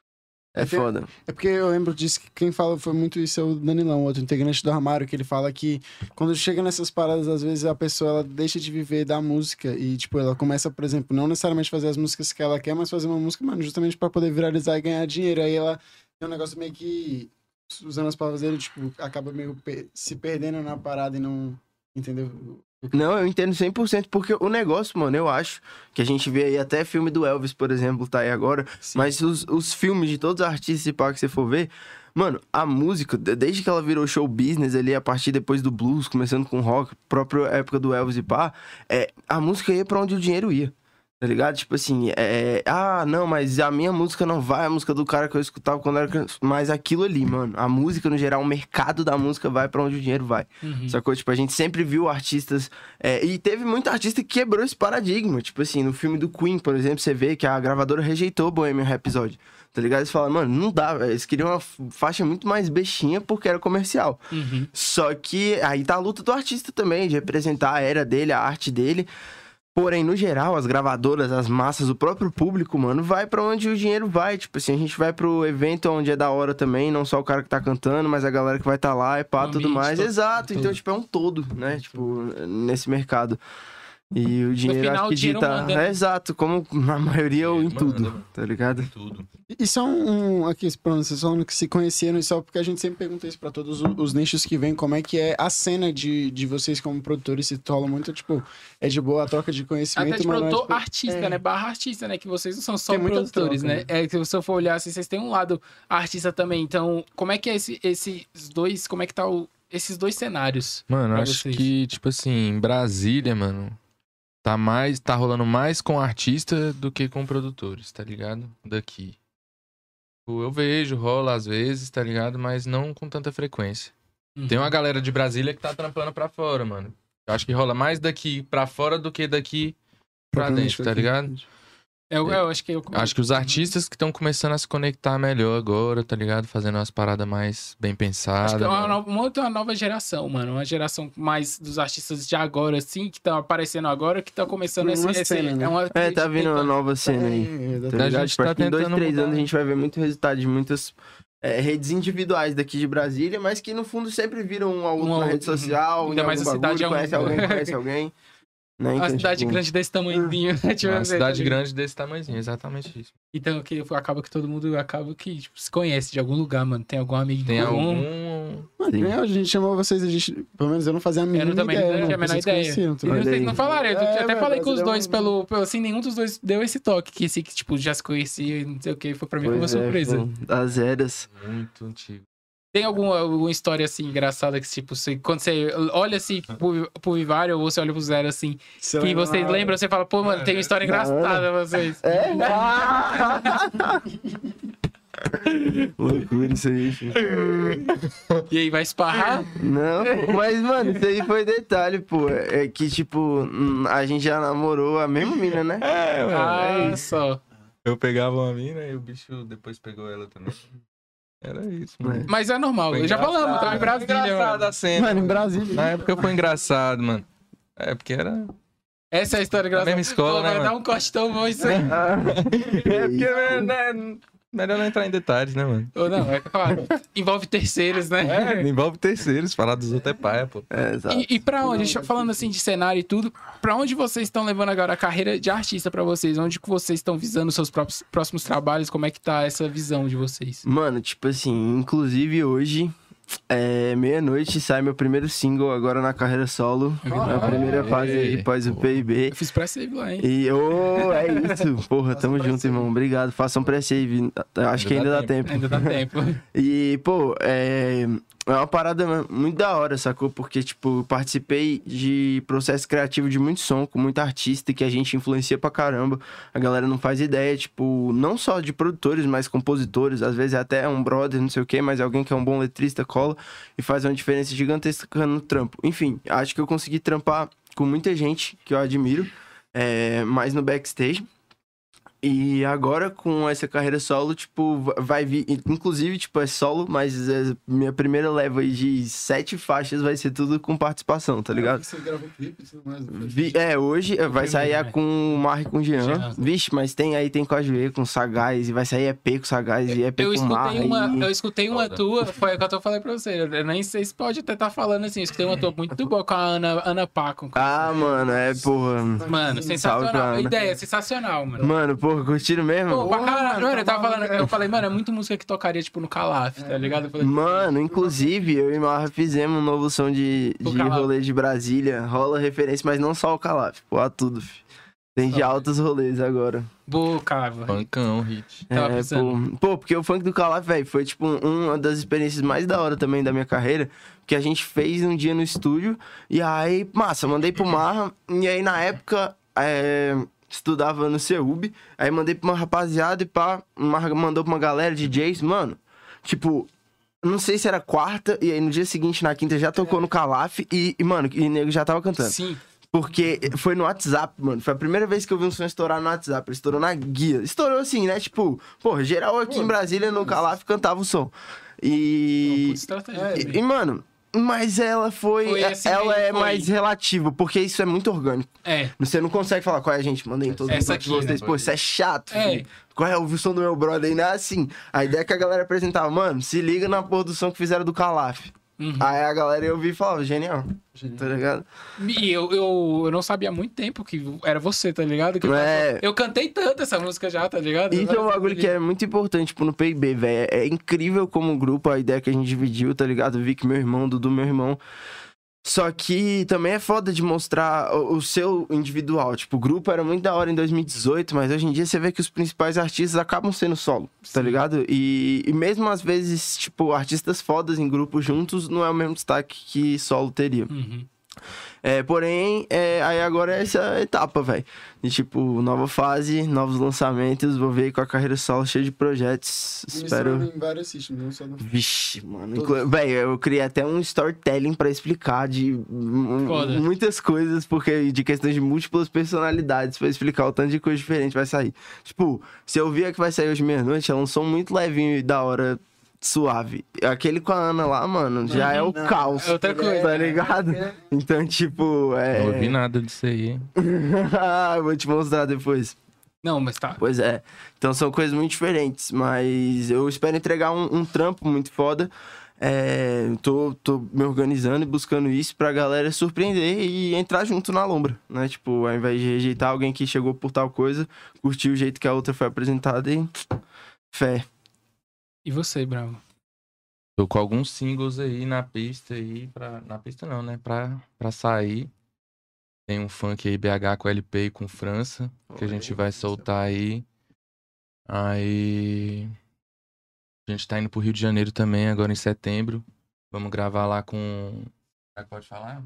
É foda. É porque eu lembro disso que quem fala foi muito isso é o Danilão, outro integrante do Armário, que ele fala que quando chega nessas paradas, às vezes a pessoa ela deixa de viver da música e, tipo, ela começa, por exemplo, não necessariamente fazer as músicas que ela quer, mas fazer uma música, mano, justamente pra poder viralizar e ganhar dinheiro. Aí ela tem um negócio meio que, usando as palavras dele, tipo, acaba meio pe- se perdendo na parada e não, entendeu? Não, eu entendo cem por cento, porque o negócio, mano, eu acho que a gente vê aí até filme do Elvis, por exemplo, tá aí agora, Sim. mas os, os filmes de todos os artistas e pá que você for ver, mano, a música, de- desde que ela virou show business ali, a partir depois do blues, começando com rock, própria época do Elvis e pá, é, a música ia pra onde o dinheiro ia. Tá ligado? Tipo assim, é... Ah, não, mas a minha música não vai, a música do cara que eu escutava quando era criança. Mas aquilo ali, mano, a música no geral, o mercado da música vai pra onde o dinheiro vai. Uhum. Sacou? Tipo, a gente sempre viu artistas... é, E teve muita artista que quebrou esse paradigma. Tipo assim, no filme do Queen, por exemplo, você vê que a gravadora rejeitou o Bohemian Rhapsody. Tá ligado? Eles falam, mano, não dá, velho. Eles queriam uma faixa muito mais bestinha porque era comercial. Uhum. Só que aí tá a luta do artista também, de representar a era dele, a arte dele. Porém, no geral, as gravadoras, as massas, o próprio público, mano, vai pra onde o dinheiro vai. Tipo assim, a gente vai pro evento onde é da hora também, não só o cara que tá cantando, mas a galera que vai estar tá lá e pá, O tudo ambiente mais. todo, Exato, tudo. então, tipo, é um todo, né? Tipo, nesse mercado. E o dinheiro, final, acho que o dinheiro dita... manda, né? É, exato, como na maioria ou em Manda, tudo, mano. tá ligado? Tudo. Isso é um, um aqui, pronto, vocês falando que se conheceram e só porque a gente sempre pergunta isso pra todos os, os nichos que vêm, como é que é a cena de, de vocês como produtores, se rola muito, tipo, é de boa a troca de conhecimento, Até de mas não é, produtor tipo, artista, é. né? Barra artista, né? Que vocês não são só Tem muita produtores, troca, né? É que se eu for olhar assim, vocês têm um lado artista também. Então, como é que é esse, esses dois, como é que tá o, esses dois cenários? Mano, pra acho vocês? que, tipo assim, em Brasília, mano, tá mais, tá rolando mais com artista do que com produtores, tá ligado? Daqui. Tipo, eu vejo, rola às vezes, tá ligado? Mas não com tanta frequência. Uhum. Tem uma galera de Brasília que tá trampando pra fora, mano. Eu acho que rola mais daqui pra fora do que daqui pra dentro, tá ligado? Eu, eu acho que eu... Acho que os artistas que estão começando a se conectar melhor agora, tá ligado? Fazendo umas paradas mais bem pensadas. Acho que é uma, mano. nova- uma outra nova geração, mano. Uma geração mais dos artistas de agora, assim, que estão aparecendo agora, que estão começando Uma esse... esse cena, né? é, uma, É, tá vindo uma nova cena aí. É, Tá exatamente. A ligado? gente Tipo, tá acho que em dois, tentando três mudar. anos a gente vai ver muito resultado de muitas é, redes individuais daqui de Brasília, mas que no fundo sempre viram um ao outro Um ao na rede outro, social, ainda em mais algum a cidade bagulho, é um- conhece alguém, conhece alguém. Né? Uma Então, cidade tipo, grande desse tamanhozinho. Deixa eu Uma ver, cidade tá ligado? grande desse tamanhozinho, exatamente isso. Então, que acaba que todo mundo acaba que tipo, se conhece de algum lugar, mano. Tem algum amigo Tem em comum. algum. Mano, Sim. nem a gente chamou vocês, a gente, pelo menos eu não fazia a mínima também ideia, não tinha não, a menor vocês ideia. conheciam, E tudo. Olha vocês aí. não falaram, eu É, até mas falei com os Brasil é dois um- pelo, pelo. Assim, nenhum dos dois deu esse toque, que esse que, tipo, já se conhecia e não sei o que. Foi pra mim foi uma pois é, surpresa. pô, das eras. Muito antigo. Tem alguma, alguma história assim engraçada que, tipo, você, quando você olha assim pro, pro Vivário ou você olha pro Zero assim, Você que lembra vocês uma- lembram, você fala, pô, mano, tem uma história engraçada vocês. É? Loucura isso aí, filho. E aí vai esparrar? Não, pô, mas, mano, isso aí foi detalhe, pô. É que, tipo, hum, a gente já namorou a mesma mina, né? É, mano. Ah, é isso. só. Eu pegava uma mina e o bicho depois pegou ela também. Era isso, mano. Mas é normal, Foi já falamos, tava em engraçado. Brasília, Engraçado mano. a cena. Mano, em Brasília. Na época foi engraçado, mano. É, porque era. Essa é a história engraçada. mesma escola, Pô, né, vai mano? dar um corte tão bom isso aí. É porque né, melhor não entrar em detalhes, né, mano? Ou não, é claro. Envolve terceiros, né? É, envolve terceiros, falar dos outros é paia, pô. É, exato. E, e pra onde, a gente tá falando assim de cenário e tudo, pra onde vocês estão levando agora a carreira de artista pra vocês? Onde que vocês estão visando os seus próprios, próximos trabalhos? Como é que tá essa visão de vocês? Mano, tipo assim, inclusive hoje, é meia-noite, sai meu primeiro single agora na carreira solo. Ah, a primeira é. fase aí, após o P I B. Eu fiz pré-save lá, hein? E, ô, é isso. Porra, tamo junto, irmão. Obrigado. Façam pré-save. Acho que ainda dá tempo. Ainda dá tempo. E, pô, é... é uma parada muito da hora, sacou? Porque, tipo, eu participei de processo criativo de muito som, com muita artista que a gente influencia pra caramba. A galera não faz ideia, tipo, não só de produtores, mas compositores. Às vezes é até um brother, não sei o quê, mas alguém que é um bom letrista cola e faz uma diferença gigantesca no trampo. Enfim, acho que eu consegui trampar com muita gente que eu admiro, é... mais no backstage. E agora, com essa carreira solo, tipo, vai vir... Inclusive, tipo, é solo, mas é, minha primeira leva aí de sete faixas vai ser tudo com participação, tá ligado? Você gravou clipe e tudo mais. Vi, é, hoje vai sair a com o Mark e com o Jean. Jean. Vixe, mas tem aí, tem com a Joê, com o Sagaz, e vai sair E P com o Sagaz e E P Eu com o Mar. escutei, uma, e... eu escutei uma Foda. tua, foi o que eu tô falando pra você. Eu nem sei se pode até estar falando assim. Eu escutei uma tua muito boa com a Ana, Ana Paco. Ah, mano, é, porra... Mano, Salve, sensacional. Ana. Ideia, sensacional, mano. Mano, porra, curtiram mesmo? Pô, pra Porra, caralho, mano, eu tá tava falando, maluco, eu falei, mano, é muito música que tocaria, tipo, no Calaf, tá ligado? Eu falei, Mano, inclusive, eu e Marra fizemos um novo som de, O de Calaf. rolê de Brasília. Rola referência, mas não só o Calaf, pô, a tudo, fi. Tem de Salve. altos rolês agora. boa, cara. Pancão, hit. Tava É, pensando. pô, pô, porque o funk do Calaf, velho, foi tipo um- uma das experiências mais da hora também da minha carreira, que a gente fez um dia no estúdio, e aí, massa, mandei pro Marra, e aí na época, é, estudava no C U B, aí mandei pra uma rapaziada e pá, o Marra mandou pra uma galera de D Js, mano, tipo... Não sei se era quarta, e aí no dia seguinte, na quinta, já tocou no Calaf, e, e mano, e o nego já tava cantando. Sim. Porque foi no WhatsApp, mano. Foi a primeira vez que eu vi um som estourar no WhatsApp. Ele estourou na guia. Estourou assim, né? Tipo, porra, geral aqui em Brasília, no Calaf, cantava o som. E... Puta estratégia. E, e, mano, mas ela foi... Foi assim ela mesmo, é foi. mais relativa, porque isso é muito orgânico. É. Você não consegue falar qual é a gente, mandei em todos os Essa outros aqui, vocês. né? Pô, isso é chato, É. filho. Qual é o som do meu brother aí? Não é assim. A ideia é que a galera apresentava, mano, se liga na porra do som que fizeram do Calaf. Uhum. Aí a galera ia ouvir e falava, genial. Tá ligado? E eu, eu, eu não sabia há muito tempo que era você, tá ligado? Que eu, É. eu cantei tanto essa música já, tá ligado? Isso é um bagulho que é muito importante, tipo, no P I B, velho. É incrível como grupo, a ideia que a gente dividiu, tá ligado? Eu vi que meu irmão, Dudu, meu irmão. Só que também é foda de mostrar o, o seu individual. Tipo, o grupo era muito da hora em dois mil e dezoito, mas hoje em dia você vê que os principais artistas acabam sendo solo, tá ligado? E, e mesmo às vezes, tipo, artistas fodas em grupo juntos não é o mesmo destaque que solo teria. Uhum. É, porém, é, aí agora é essa etapa, velho. De tipo, nova fase, novos lançamentos. Vou ver aí com a carreira solo cheia de projetos. Espero. Em vários systems, não só no... Vixe, mano. Todos. Inclu... Velho, eu criei até um storytelling pra explicar de m- Foda. muitas coisas, porque de questões de múltiplas personalidades, pra explicar o tanto de coisa diferente vai sair. Tipo, se eu vi a que vai sair hoje meia-noite, é um som muito levinho e da hora. Suave. Aquele com a Ana lá, mano, já é o não, caos. é outra coisa. Tá ligado? Então, tipo, é. Não ouvi nada disso aí. Eu vou te mostrar depois. Não, mas tá. Pois é. Então são coisas muito diferentes. Mas eu espero entregar um, um trampo muito foda. É, tô, tô me organizando e buscando isso pra galera surpreender e entrar junto na lombra, né? Tipo, ao invés de rejeitar alguém que chegou por tal coisa, curtir o jeito que a outra foi apresentada e... Fé. E você, Bravo? Tô com alguns singles aí na pista aí, pra... na pista não, né? Pra, pra sair. Tem um funk aí, B H com L P e com França, que a gente vai soltar aí. Aí... A gente tá indo pro Rio de Janeiro também, agora em setembro. Vamos gravar lá com... Será que pode falar?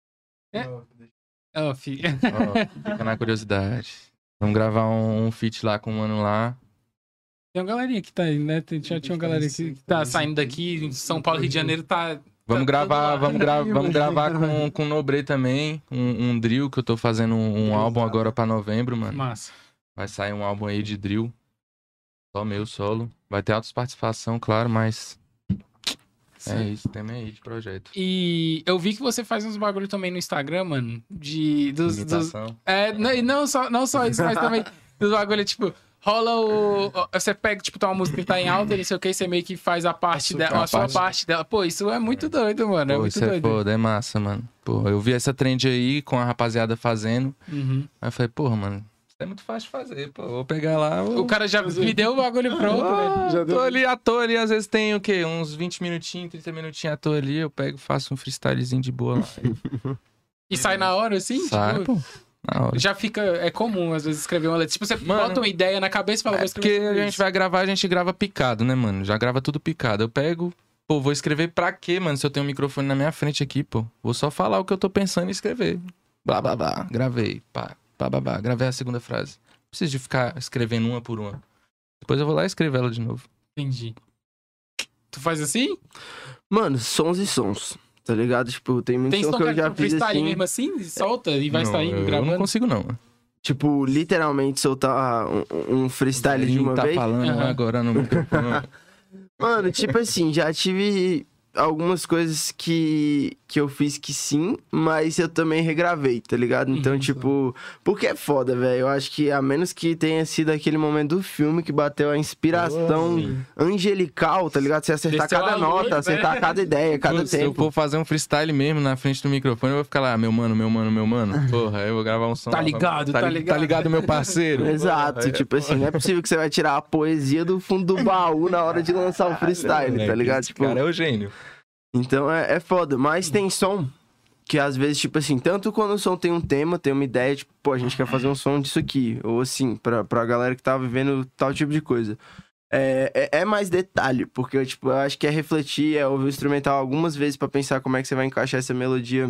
Ó, filha. Ó, fica na curiosidade. Vamos gravar um, um feat lá com o mano lá. Tem uma galerinha que tá aí, né? Tem, já tinha uma galera que tá saindo daqui, em São Paulo, Rio de Janeiro, tá... Vamos Tá gravar, todo vamos, gra vamos gravar com, com o Nobre também, um, um drill, que eu tô fazendo um, um álbum agora pra novembro, mano. Massa. Vai sair um álbum aí de drill. Só meu, solo. Vai ter altas participação, claro, mas... É isso, tem aí de projeto. E eu vi que você faz uns bagulho também no Instagram, mano, de... Dos, dos, Imitação. é, não, e não só, não só isso, mas também dos bagulho, tipo... Rola o... Você pega, tipo, tá uma música que tá em alta, não sei o que, você meio que faz a parte A dela, a sua parte. parte dela. Pô, isso é muito doido, mano. É Pô, muito isso é doido. foda, é massa, mano. Pô, eu vi essa trend aí com a rapaziada fazendo. Uhum. Aí eu falei, porra, mano, isso é muito fácil de fazer, pô. Vou pegar lá... Vou... O cara já me deu o bagulho pronto, Ah, né? Já deu- tô ali à toa ali, às vezes tem o quê? Uns vinte minutinhos, trinta minutinhos à toa ali, eu pego, faço um freestylezinho de boa lá. E sai na hora, assim? Sai, tipo, pô, na hora. já fica... É comum, às vezes, escrever uma letra. Tipo, você Mano, bota uma ideia na cabeça e fala... É vou escrever porque sobre a gente isso. vai gravar, a gente grava picado, né, mano? Já grava tudo picado. Eu pego, pô, vou escrever pra quê, mano? Se eu tenho um microfone na minha frente aqui, pô. Vou só falar o que eu tô pensando e escrever. Blá, blá, blá. Gravei, pá, pá, pá, pá. Gravei a segunda frase. Não preciso de ficar escrevendo uma por uma. Depois eu vou lá e escrevo ela de novo. Entendi. Tu faz assim? Mano, sons e sons, tá ligado? Tipo, tem muito Tem som som que eu que já tu fiz freestyle assim. mesmo assim? E solta e vai Não, saindo, eu gravando? não consigo, não. Tipo, literalmente soltar um, um freestyle de uma tá vez. falando Uhum. agora no microfone. Mano, tipo assim, já tive algumas coisas que, que eu fiz que sim, mas eu também regravei, tá ligado? Então, Uhum. tipo, porque é foda, velho. Eu acho que a menos que tenha sido aquele momento do filme que bateu a inspiração Sim. angelical, tá ligado? Você acertar Desceu cada a nota, luz, né? acertar cada ideia, cada Pô, se eu tempo. for fazer um freestyle mesmo na frente do microfone, eu vou ficar lá, meu mano, meu mano, meu mano. Porra, eu vou gravar um som. Tá lá, ligado, tá, tá li- ligado. Tá ligado, meu parceiro. Exato, Porra, tipo assim, não é possível que você vai tirar a poesia do fundo do baú na hora de lançar o freestyle, tá moleque, ligado? esse Tipo, cara é o gênio. então é, é foda, mas tem som que às vezes, tipo assim, tanto quando o som tem um tema, tem uma ideia, tipo, pô, a gente quer fazer um som disso aqui, ou assim, pra, pra galera que tá vivendo tal tipo de coisa. É, é, é mais detalhe, porque, tipo, eu acho que é refletir, é ouvir o instrumental algumas vezes pra pensar como é que você vai encaixar essa melodia.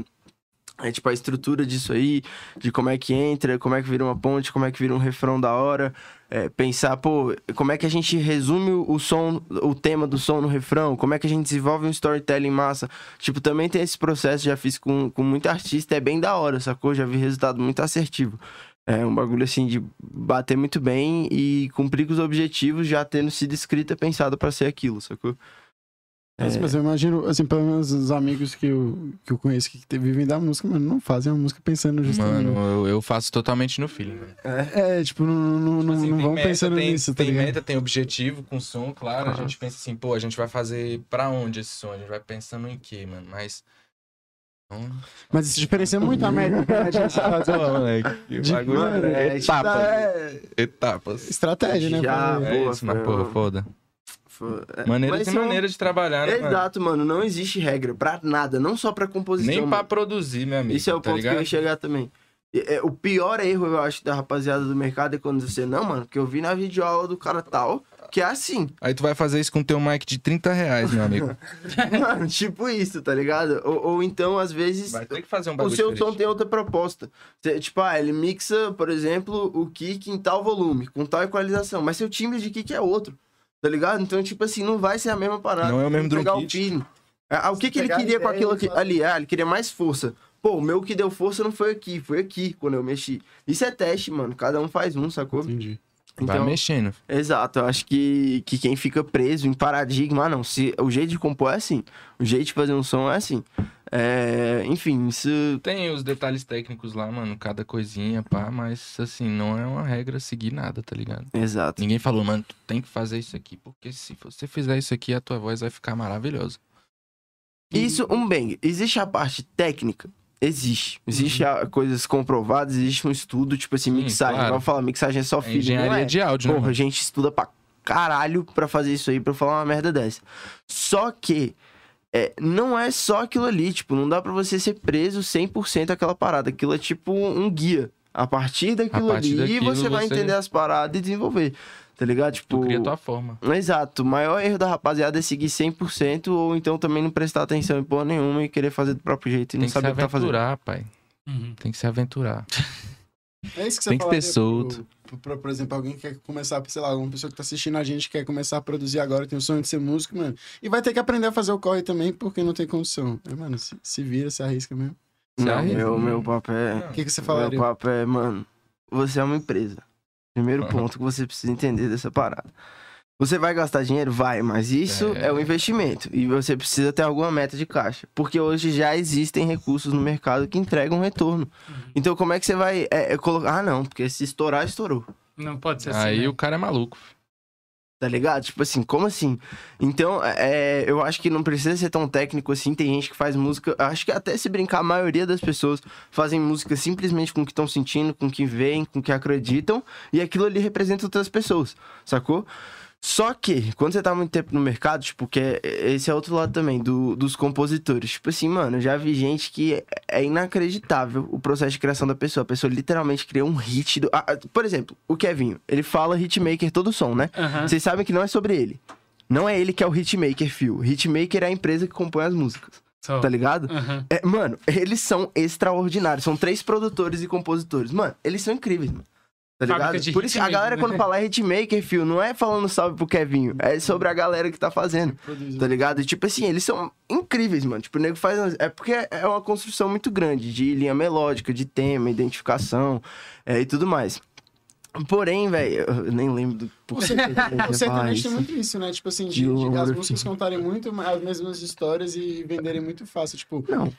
É tipo a estrutura disso aí, de como é que entra, como é que vira uma ponte, como é que vira um refrão da hora. É, pensar, pô, como é que a gente resume o som, o tema do som no refrão, como é que a gente desenvolve um storytelling massa. Tipo, também tem esse processo, já fiz com, com muito artista, é bem da hora, sacou? Já vi resultado muito assertivo. É um bagulho assim de bater muito bem e cumprir com os objetivos já tendo sido escrita, pensada pra ser aquilo, sacou? Mas, É. mas eu imagino, assim, pelo menos os amigos que eu, que eu conheço que te- vivem da música, mano, não fazem a música pensando justamente. Mano, eu, eu faço totalmente no feeling, mano. É, tipo, não, não, não, Assim, não tem vão meta, pensando tem, nisso, tá tem ligado? meta, tem objetivo com som, claro. A gente pensa assim, pô, a gente vai fazer pra onde esse som? A gente vai pensando em quê, mano? Mas. Não... Mas isso diferencia muito a média que a gente faz. Pô, moleque, que De- bagulho. mano, é, etapas. É, Etapas. estratégia, né? Já, pra- É boa, isso, mas foi porra, uma- foda. Foi- é, Maneiras mas e são- maneiras de trabalhar, né, mano? Exato, mano. Não existe regra pra nada, não só pra composição. Nem pra mano. produzir, meu amigo. Isso é o tá ponto que eu ligado? ia chegar também. É, é, o pior erro, eu acho, da rapaziada do mercado é quando você, não, mano, porque eu vi na videoaula do cara tal, que é assim. Aí tu vai fazer isso com teu mic de trinta reais, meu amigo. Mano, tipo isso, tá ligado? Ou, ou então, às vezes, Vai ter que fazer um o bagulho seu som diferente. tem outra proposta. Você, tipo, ah, ele mixa, por exemplo, o kick em tal volume, com tal equalização, mas seu timbre de kick é outro, tá ligado? Então, tipo assim, não vai ser a mesma parada. Não é o mesmo Tem que pegar drum o kit. feeling. Ah, o que, que ele Pegar a queria com ideia aquilo e aqui, fazer. ali? Ah, ele queria mais força. Pô, o meu que deu força não foi aqui, foi aqui quando eu mexi. Isso é teste, mano. Cada um faz um, sacou? Entendi. Vai mexendo. Exato, eu acho que, que quem fica preso em paradigma, ah, não, se o jeito de compor é assim, o jeito de fazer um som é assim. É, enfim, isso. Tem os detalhes técnicos lá, mano, cada coisinha, pá, mas assim, não é uma regra seguir nada, tá ligado? Exato. Ninguém falou, mano, tu tem que fazer isso aqui, porque se você fizer isso aqui, a tua voz vai ficar maravilhosa. Isso, um bang. Existe a parte técnica? Existe. Existe a- coisas comprovadas, existe um estudo, tipo assim, Sim, mixagem. claro. Vamos falar, mixagem é só É feeling, não engenharia é? de áudio, né? Porra, a mano? gente estuda pra caralho pra fazer isso aí, pra falar uma merda dessa. Só que é, não é só aquilo ali, tipo, não dá pra você ser preso cem por cento àquela parada. Aquilo é tipo um guia. A partir daquilo partir ali, daquilo você vai você- entender as paradas e desenvolver. Tá ligado? Tipo, Tu cria tua forma. exato. O maior erro da rapaziada é seguir cem por cento ou então também não prestar atenção em porra nenhuma e querer fazer do próprio jeito e Tem não que se saber o que tá fazendo. aventurar, pai. Uhum. Tem que se aventurar. É isso que você Tem que falaria ser solto. pro- pro- pro- por exemplo, alguém que quer começar, sei lá, uma pessoa que tá assistindo a gente quer começar a produzir agora, tem o sonho de ser músico, mano. E vai ter que aprender a fazer o corre também, porque não tem condição. É, mano, se, se vira, se arrisca mesmo. Se Não, arrisca, meu, mano. meu papo é... O que, que você Meu falaria? papo é, mano, você é uma empresa. Primeiro Aham. ponto que você precisa entender dessa parada. Você vai gastar dinheiro? Vai, mas isso É. é um investimento. E você precisa ter alguma meta de caixa. Porque hoje já existem recursos no mercado que entregam retorno. Então como é que você vai é, é colocar... Ah, não, porque se estourar, estourou. Não pode ser assim. Aí né? o cara é maluco. Tá ligado? Tipo assim, como assim? Então, é, eu acho que não precisa ser tão técnico assim. Tem gente que faz música. Acho que até se brincar, a maioria das pessoas fazem música simplesmente com o que estão sentindo, com o que veem, com o que acreditam. E aquilo ali representa outras pessoas, sacou? Só que, quando você tá muito tempo no mercado, tipo, que é, esse é outro lado também, do, dos compositores. Tipo assim, mano, eu já vi gente que é, é inacreditável o processo de criação da pessoa. A pessoa literalmente cria um hit. Do, ah, ah, por exemplo, o Kevinho, ele fala hitmaker todo som, né? Aham. Vocês sabem que não é sobre ele. Não é ele que é o hitmaker, fio. Hitmaker é a empresa que compõe as músicas, Só. tá ligado? Aham. É, mano, eles são extraordinários. São três produtores e compositores. Mano, eles são incríveis, mano. Tá ligado? Fábrica de Por isso que a hitmaker, galera, né? quando fala hitmaker, fio, não é falando salve pro Kevinho. É sobre a galera que tá fazendo. Tá ligado? E, tipo assim, eles são incríveis, mano. Tipo, o nego faz. umas- É porque é uma construção muito grande de linha melódica, de tema, identificação é, e tudo mais. Porém, velho, eu nem lembro do. O sertanejo, o sertanejo tem isso. muito isso, né? Tipo assim, de, Que de loucura, as músicas filho. contarem muito as mesmas histórias e venderem muito fácil. Tipo, Não.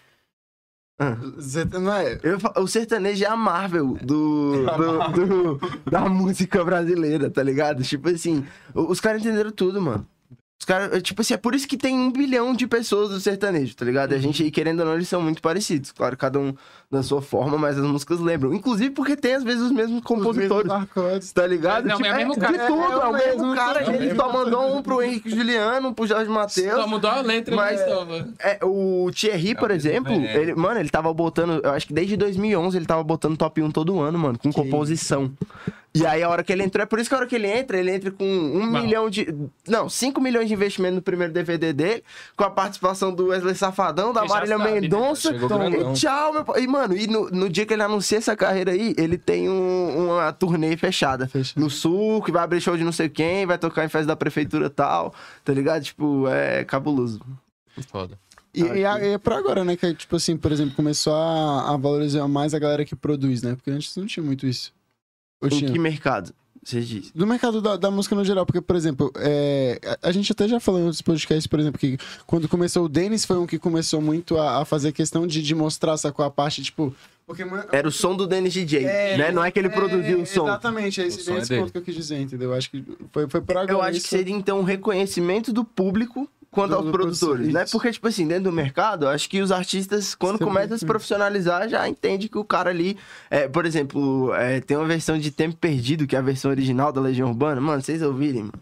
Ah. Zé- não é? Eu fa- o sertanejo é a Marvel do, do- do- da música brasileira, tá ligado? Tipo assim, o- os caras entenderam tudo, mano. Os caras, tipo assim, é por isso que tem um bilhão de pessoas do sertanejo, tá ligado? E a gente, querendo ou não, eles são muito parecidos. Claro, cada um da sua forma, mas as músicas lembram. Inclusive porque tem, às vezes, os mesmos compositores. Os mesmos acordes. Tá ligado? Não, é o mesmo de cara. tudo, é, É o o mesmo mesmo cara. cara. Ele só mandou um pro Henrique Juliano, pro Jorge Mateus. Só mudou a letra, Mas- mas... Mas... É, o Thierry, por exemplo, é. ele, mano, ele tava botando, eu acho que desde dois mil e onze ele tava botando top um todo ano, mano, com composição. E aí a hora que ele entrou, é por isso que a hora que ele entra, ele entra com um Não. milhão de... Não, cinco milhões de investimento no primeiro D V D dele, com a participação do Wesley Safadão, da Que já Marília sabe, né? Mendonça. Chegou Então, grandão. e tchau, meu pai. E, mano, e no, no dia que ele anuncia essa carreira aí, ele tem um- uma turnê fechada. Fechado. No Sul, que vai abrir show de não sei quem, vai tocar em festa da prefeitura e tal, tá ligado? Tipo, é cabuloso. Foda. E, e, a- e é pra agora, né? Que, tipo assim, por exemplo, começou a, a valorizar mais a galera que produz, né? Porque antes não tinha muito isso. Ou Em tinha? que mercado? Você diz? Do mercado da, da música no geral, porque, por exemplo, é, a, a gente até já falou em outros podcasts, por exemplo, que quando começou o Denis foi um que começou muito a, a fazer questão de, de mostrar, sacou, a parte, tipo... Porque, mano, Era o som do Dennis D J, né? Não é que ele produziu o som. Exatamente, é esse, O som é esse dele. ponto que eu quis dizer, entendeu? Acho que foi, foi por agora. Eu acho isso. que seria, então, um reconhecimento do público quanto Do- aos do produtores, produtor, né? isso. Porque, tipo assim, dentro do mercado, eu acho que os artistas, quando Sempre começam a se foi. profissionalizar, já entende que o cara ali... é, por exemplo, é, tem uma versão de Tempo Perdido, que é a versão original da Legião Urbana. Mano, vocês ouvirem, mano.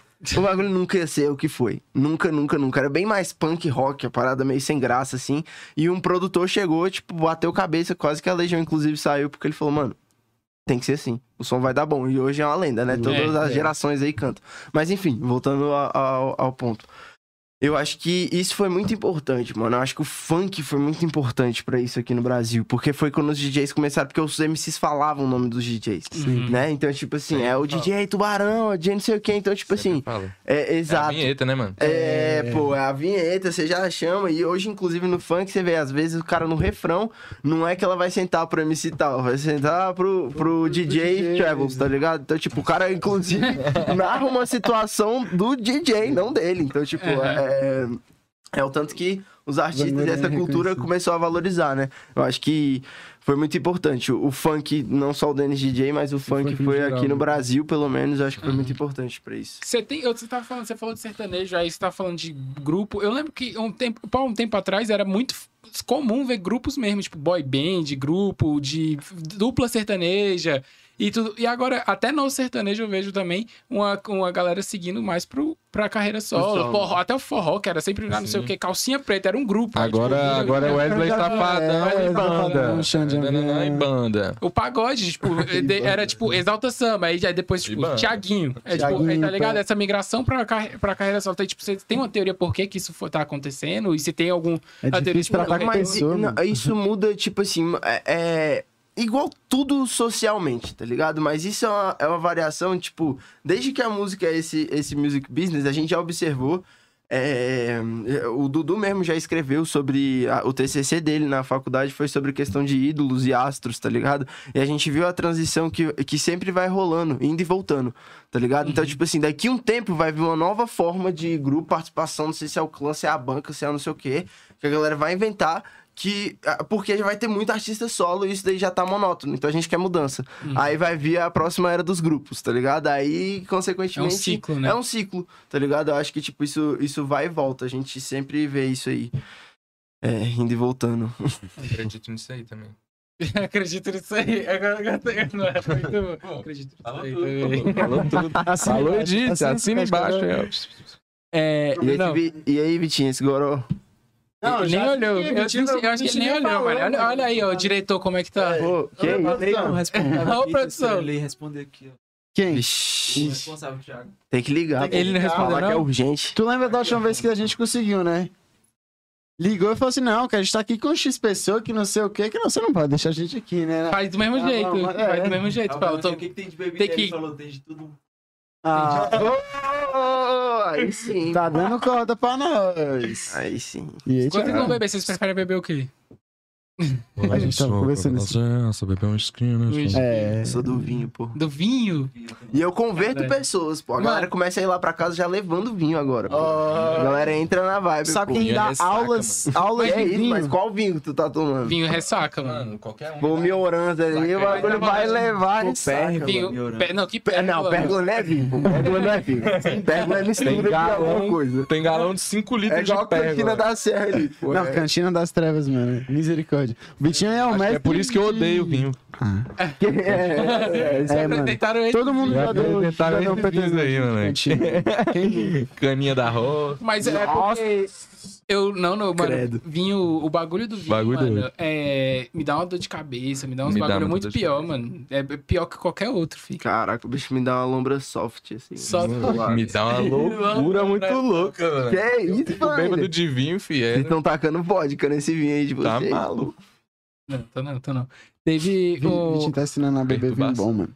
O bagulho nunca ia ser o que foi. Nunca, nunca, nunca. Era bem mais punk rock, a parada meio sem graça, assim. E um produtor chegou, tipo, bateu cabeça, quase que a Legião, inclusive, saiu, porque ele falou, mano, tem que ser assim. O som vai dar bom. E hoje é uma lenda, né? Todas as é. gerações aí cantam. Mas enfim, voltando a- ao, ao ponto. Eu acho que isso foi muito importante, mano. Eu acho que o funk foi muito importante pra isso aqui no Brasil. Porque foi quando os D Js começaram, porque os M Cs falavam o nome dos D Js. Sim. Né? Então, tipo assim, Sim. é o D J Tubarão, é o D J não sei o quê. Então, tipo Sempre assim, falo. é É a exato. vinheta, né, mano? É, pô, é a vinheta, você já chama. E hoje, inclusive, no funk, você vê, às vezes, o cara no refrão, não é que ela vai sentar pro M C tal, vai sentar pro, pro D J D J, Travels, tá ligado? Então, tipo, o cara, inclusive, narra uma situação do D J, não dele. Então, tipo, é, é o tanto que os artistas Vai dessa cultura reconhecer. começou a valorizar, né? Eu acho que foi muito importante. O, o funk, não só o Dennis D J, mas o, funk, funk no foi geral, aqui no né? Brasil, pelo menos, eu acho que foi muito importante pra isso. Você tem, eu- você tava falando, você falou de sertanejo, aí você tava falando de grupo. Eu lembro que um tempo, pô, um tempo atrás era muito f- comum ver grupos mesmo, tipo boy band, grupo de f- dupla sertaneja e tudo. E agora, até no sertanejo eu vejo também uma, uma galera seguindo mais pro, pra carreira solo. solo. Forró, até o forró, que era sempre, ah, não sei o que, calcinha preta, era um grupo. aí, Agora, tipo, agora é Wesley É, Safadão e Wesley banda. Safadão, Xande Dananã e Avião. banda. O pagode, tipo, de- era tipo Exalta Samba, aí já depois, tipo, banda. Thiaguinho. É, tipo, Thiaguinho, aí, tá ligado? pô. Essa migração pra, carre- pra carreira solo. Então, tipo, você tem uma teoria por que, que isso for, tá acontecendo? E se tem algum. É a teoria, difícil tratar não, com a Mas pessoa, i- não, mano. isso muda, tipo assim, é, é igual tudo socialmente, tá ligado? Mas isso é uma, é uma variação, tipo, desde que a música é esse, esse music business, a gente já observou. é, o Dudu mesmo já escreveu sobre a- o T C C dele na faculdade, foi sobre questão de ídolos e astros, tá ligado? E a gente viu a transição que, que sempre vai rolando, indo e voltando, tá ligado? Então, tipo assim, daqui um tempo vai vir uma nova forma de grupo, participação, não sei se é o clã, se é a banca, se é não sei o quê, que a galera vai inventar. Que, ah, porque já vai ter muito artista solo e isso daí já tá monótono. Então a gente quer mudança. Aí vai vir a próxima era dos grupos, tá ligado? Aí, consequentemente... É um ciclo, né? É um ciclo, tá ligado? Eu acho que, tipo, isso, isso vai e volta. A gente sempre vê isso aí. É, indo e voltando. Acredito nisso aí também. Acredito nisso aí. Agora, agora, não é muito bom. Acredito nisso aí também. Falou tudo. Assina Falou embaixo, e disse, assina assina embaixo, embaixo. É, E aí, não, Vi- e aí, Vitinho, esse goró? Não, ele já nem olhou. fiquei, Eu, Vitinho, não sei, eu acho que ele nem Vitinho olhou, falou, mano. Olha, mano. olha aí, ó, o diretor, como é que tá. Pô, que Olha isso? pra Falei com o responsável Ô, aqui, produção. deixa ele responder aqui, ó. Quem? O Vixe, responsável, Thiago. tem que ligar. Tem que Ele não ligar, respondeu, Falar que é não? urgente. Tu lembra da última vez que a gente conseguiu, né? ligou e falou assim, não, que a gente tá aqui com X pessoa, que não sei o quê, que não, você não pode deixar a gente aqui, né? Faz do mesmo Ah, jeito. não, mas- Faz é. do mesmo jeito. Aí eu Fala, falei, tô- o que, que tem de bebida? tem Aí que- Ele falou, tem de tudo. Ah, Oh, aí sim. tá dando corda pra nós. Aí sim. E aí, Quando vocês Thiago? vão beber, vocês preferem beber o quê? A gente tava conversando isso. Nossa, beber um skin, né? É. Eu sou do vinho, pô. Do vinho? E eu converto Caralho. pessoas, pô. A galera começa a ir lá pra casa já levando vinho agora, pô. A galera entra na vibe, Sabe pô. quem Vinho dá é ressaca, aulas, aulas É de isso, vinho? mas qual vinho que tu tá tomando? Vinho ressaca, mano. Mano, qualquer um. Pô, Mioranza ali, o bagulho vai levar Pô, em saca, pérgola. mano. Vinho. Mioranza. Pe- Não, que Pé- Não, pérgola, pérgola não é vinho, pô. Pérgola não é vinho. Pérgola é mistura Tem de alguma galão, coisa. tem galão de cinco É litros igual de a cantina pérgola. da Serra ali, pô. Não, É. Cantina das Trevas, mano. Misericórdia. O Vitinho é o Acho que mestre. é por isso que eu odeio vinho. Ah. É, é, Vocês É, mano. apresentaram ele. Todo mundo Já já deu, apresentaram já deu esses vinhos aí, mano. Cantina. Quem? Caninha da roça. Mas é porque eu não, não, mano, Credo. vinho, o bagulho do vinho, Bagulho mano, doido. é, me dá uma dor de cabeça, me dá uns Me dá bagulho muita muito dor de pior, cabeça. mano. É pior que qualquer outro, filho. Caraca, o bicho me dá uma lombra soft, assim. Só- Me dá uma loucura muito louca, mano. Que é isso, Fico mano? bêbado de vinho, fi. Vocês É, estão tacando vodka nesse vinho aí de vocês. tá maluco. Não, tô não, tô não. Teve O o Vitinho tá ensinando a beber vinho Perturbação. bom, mano.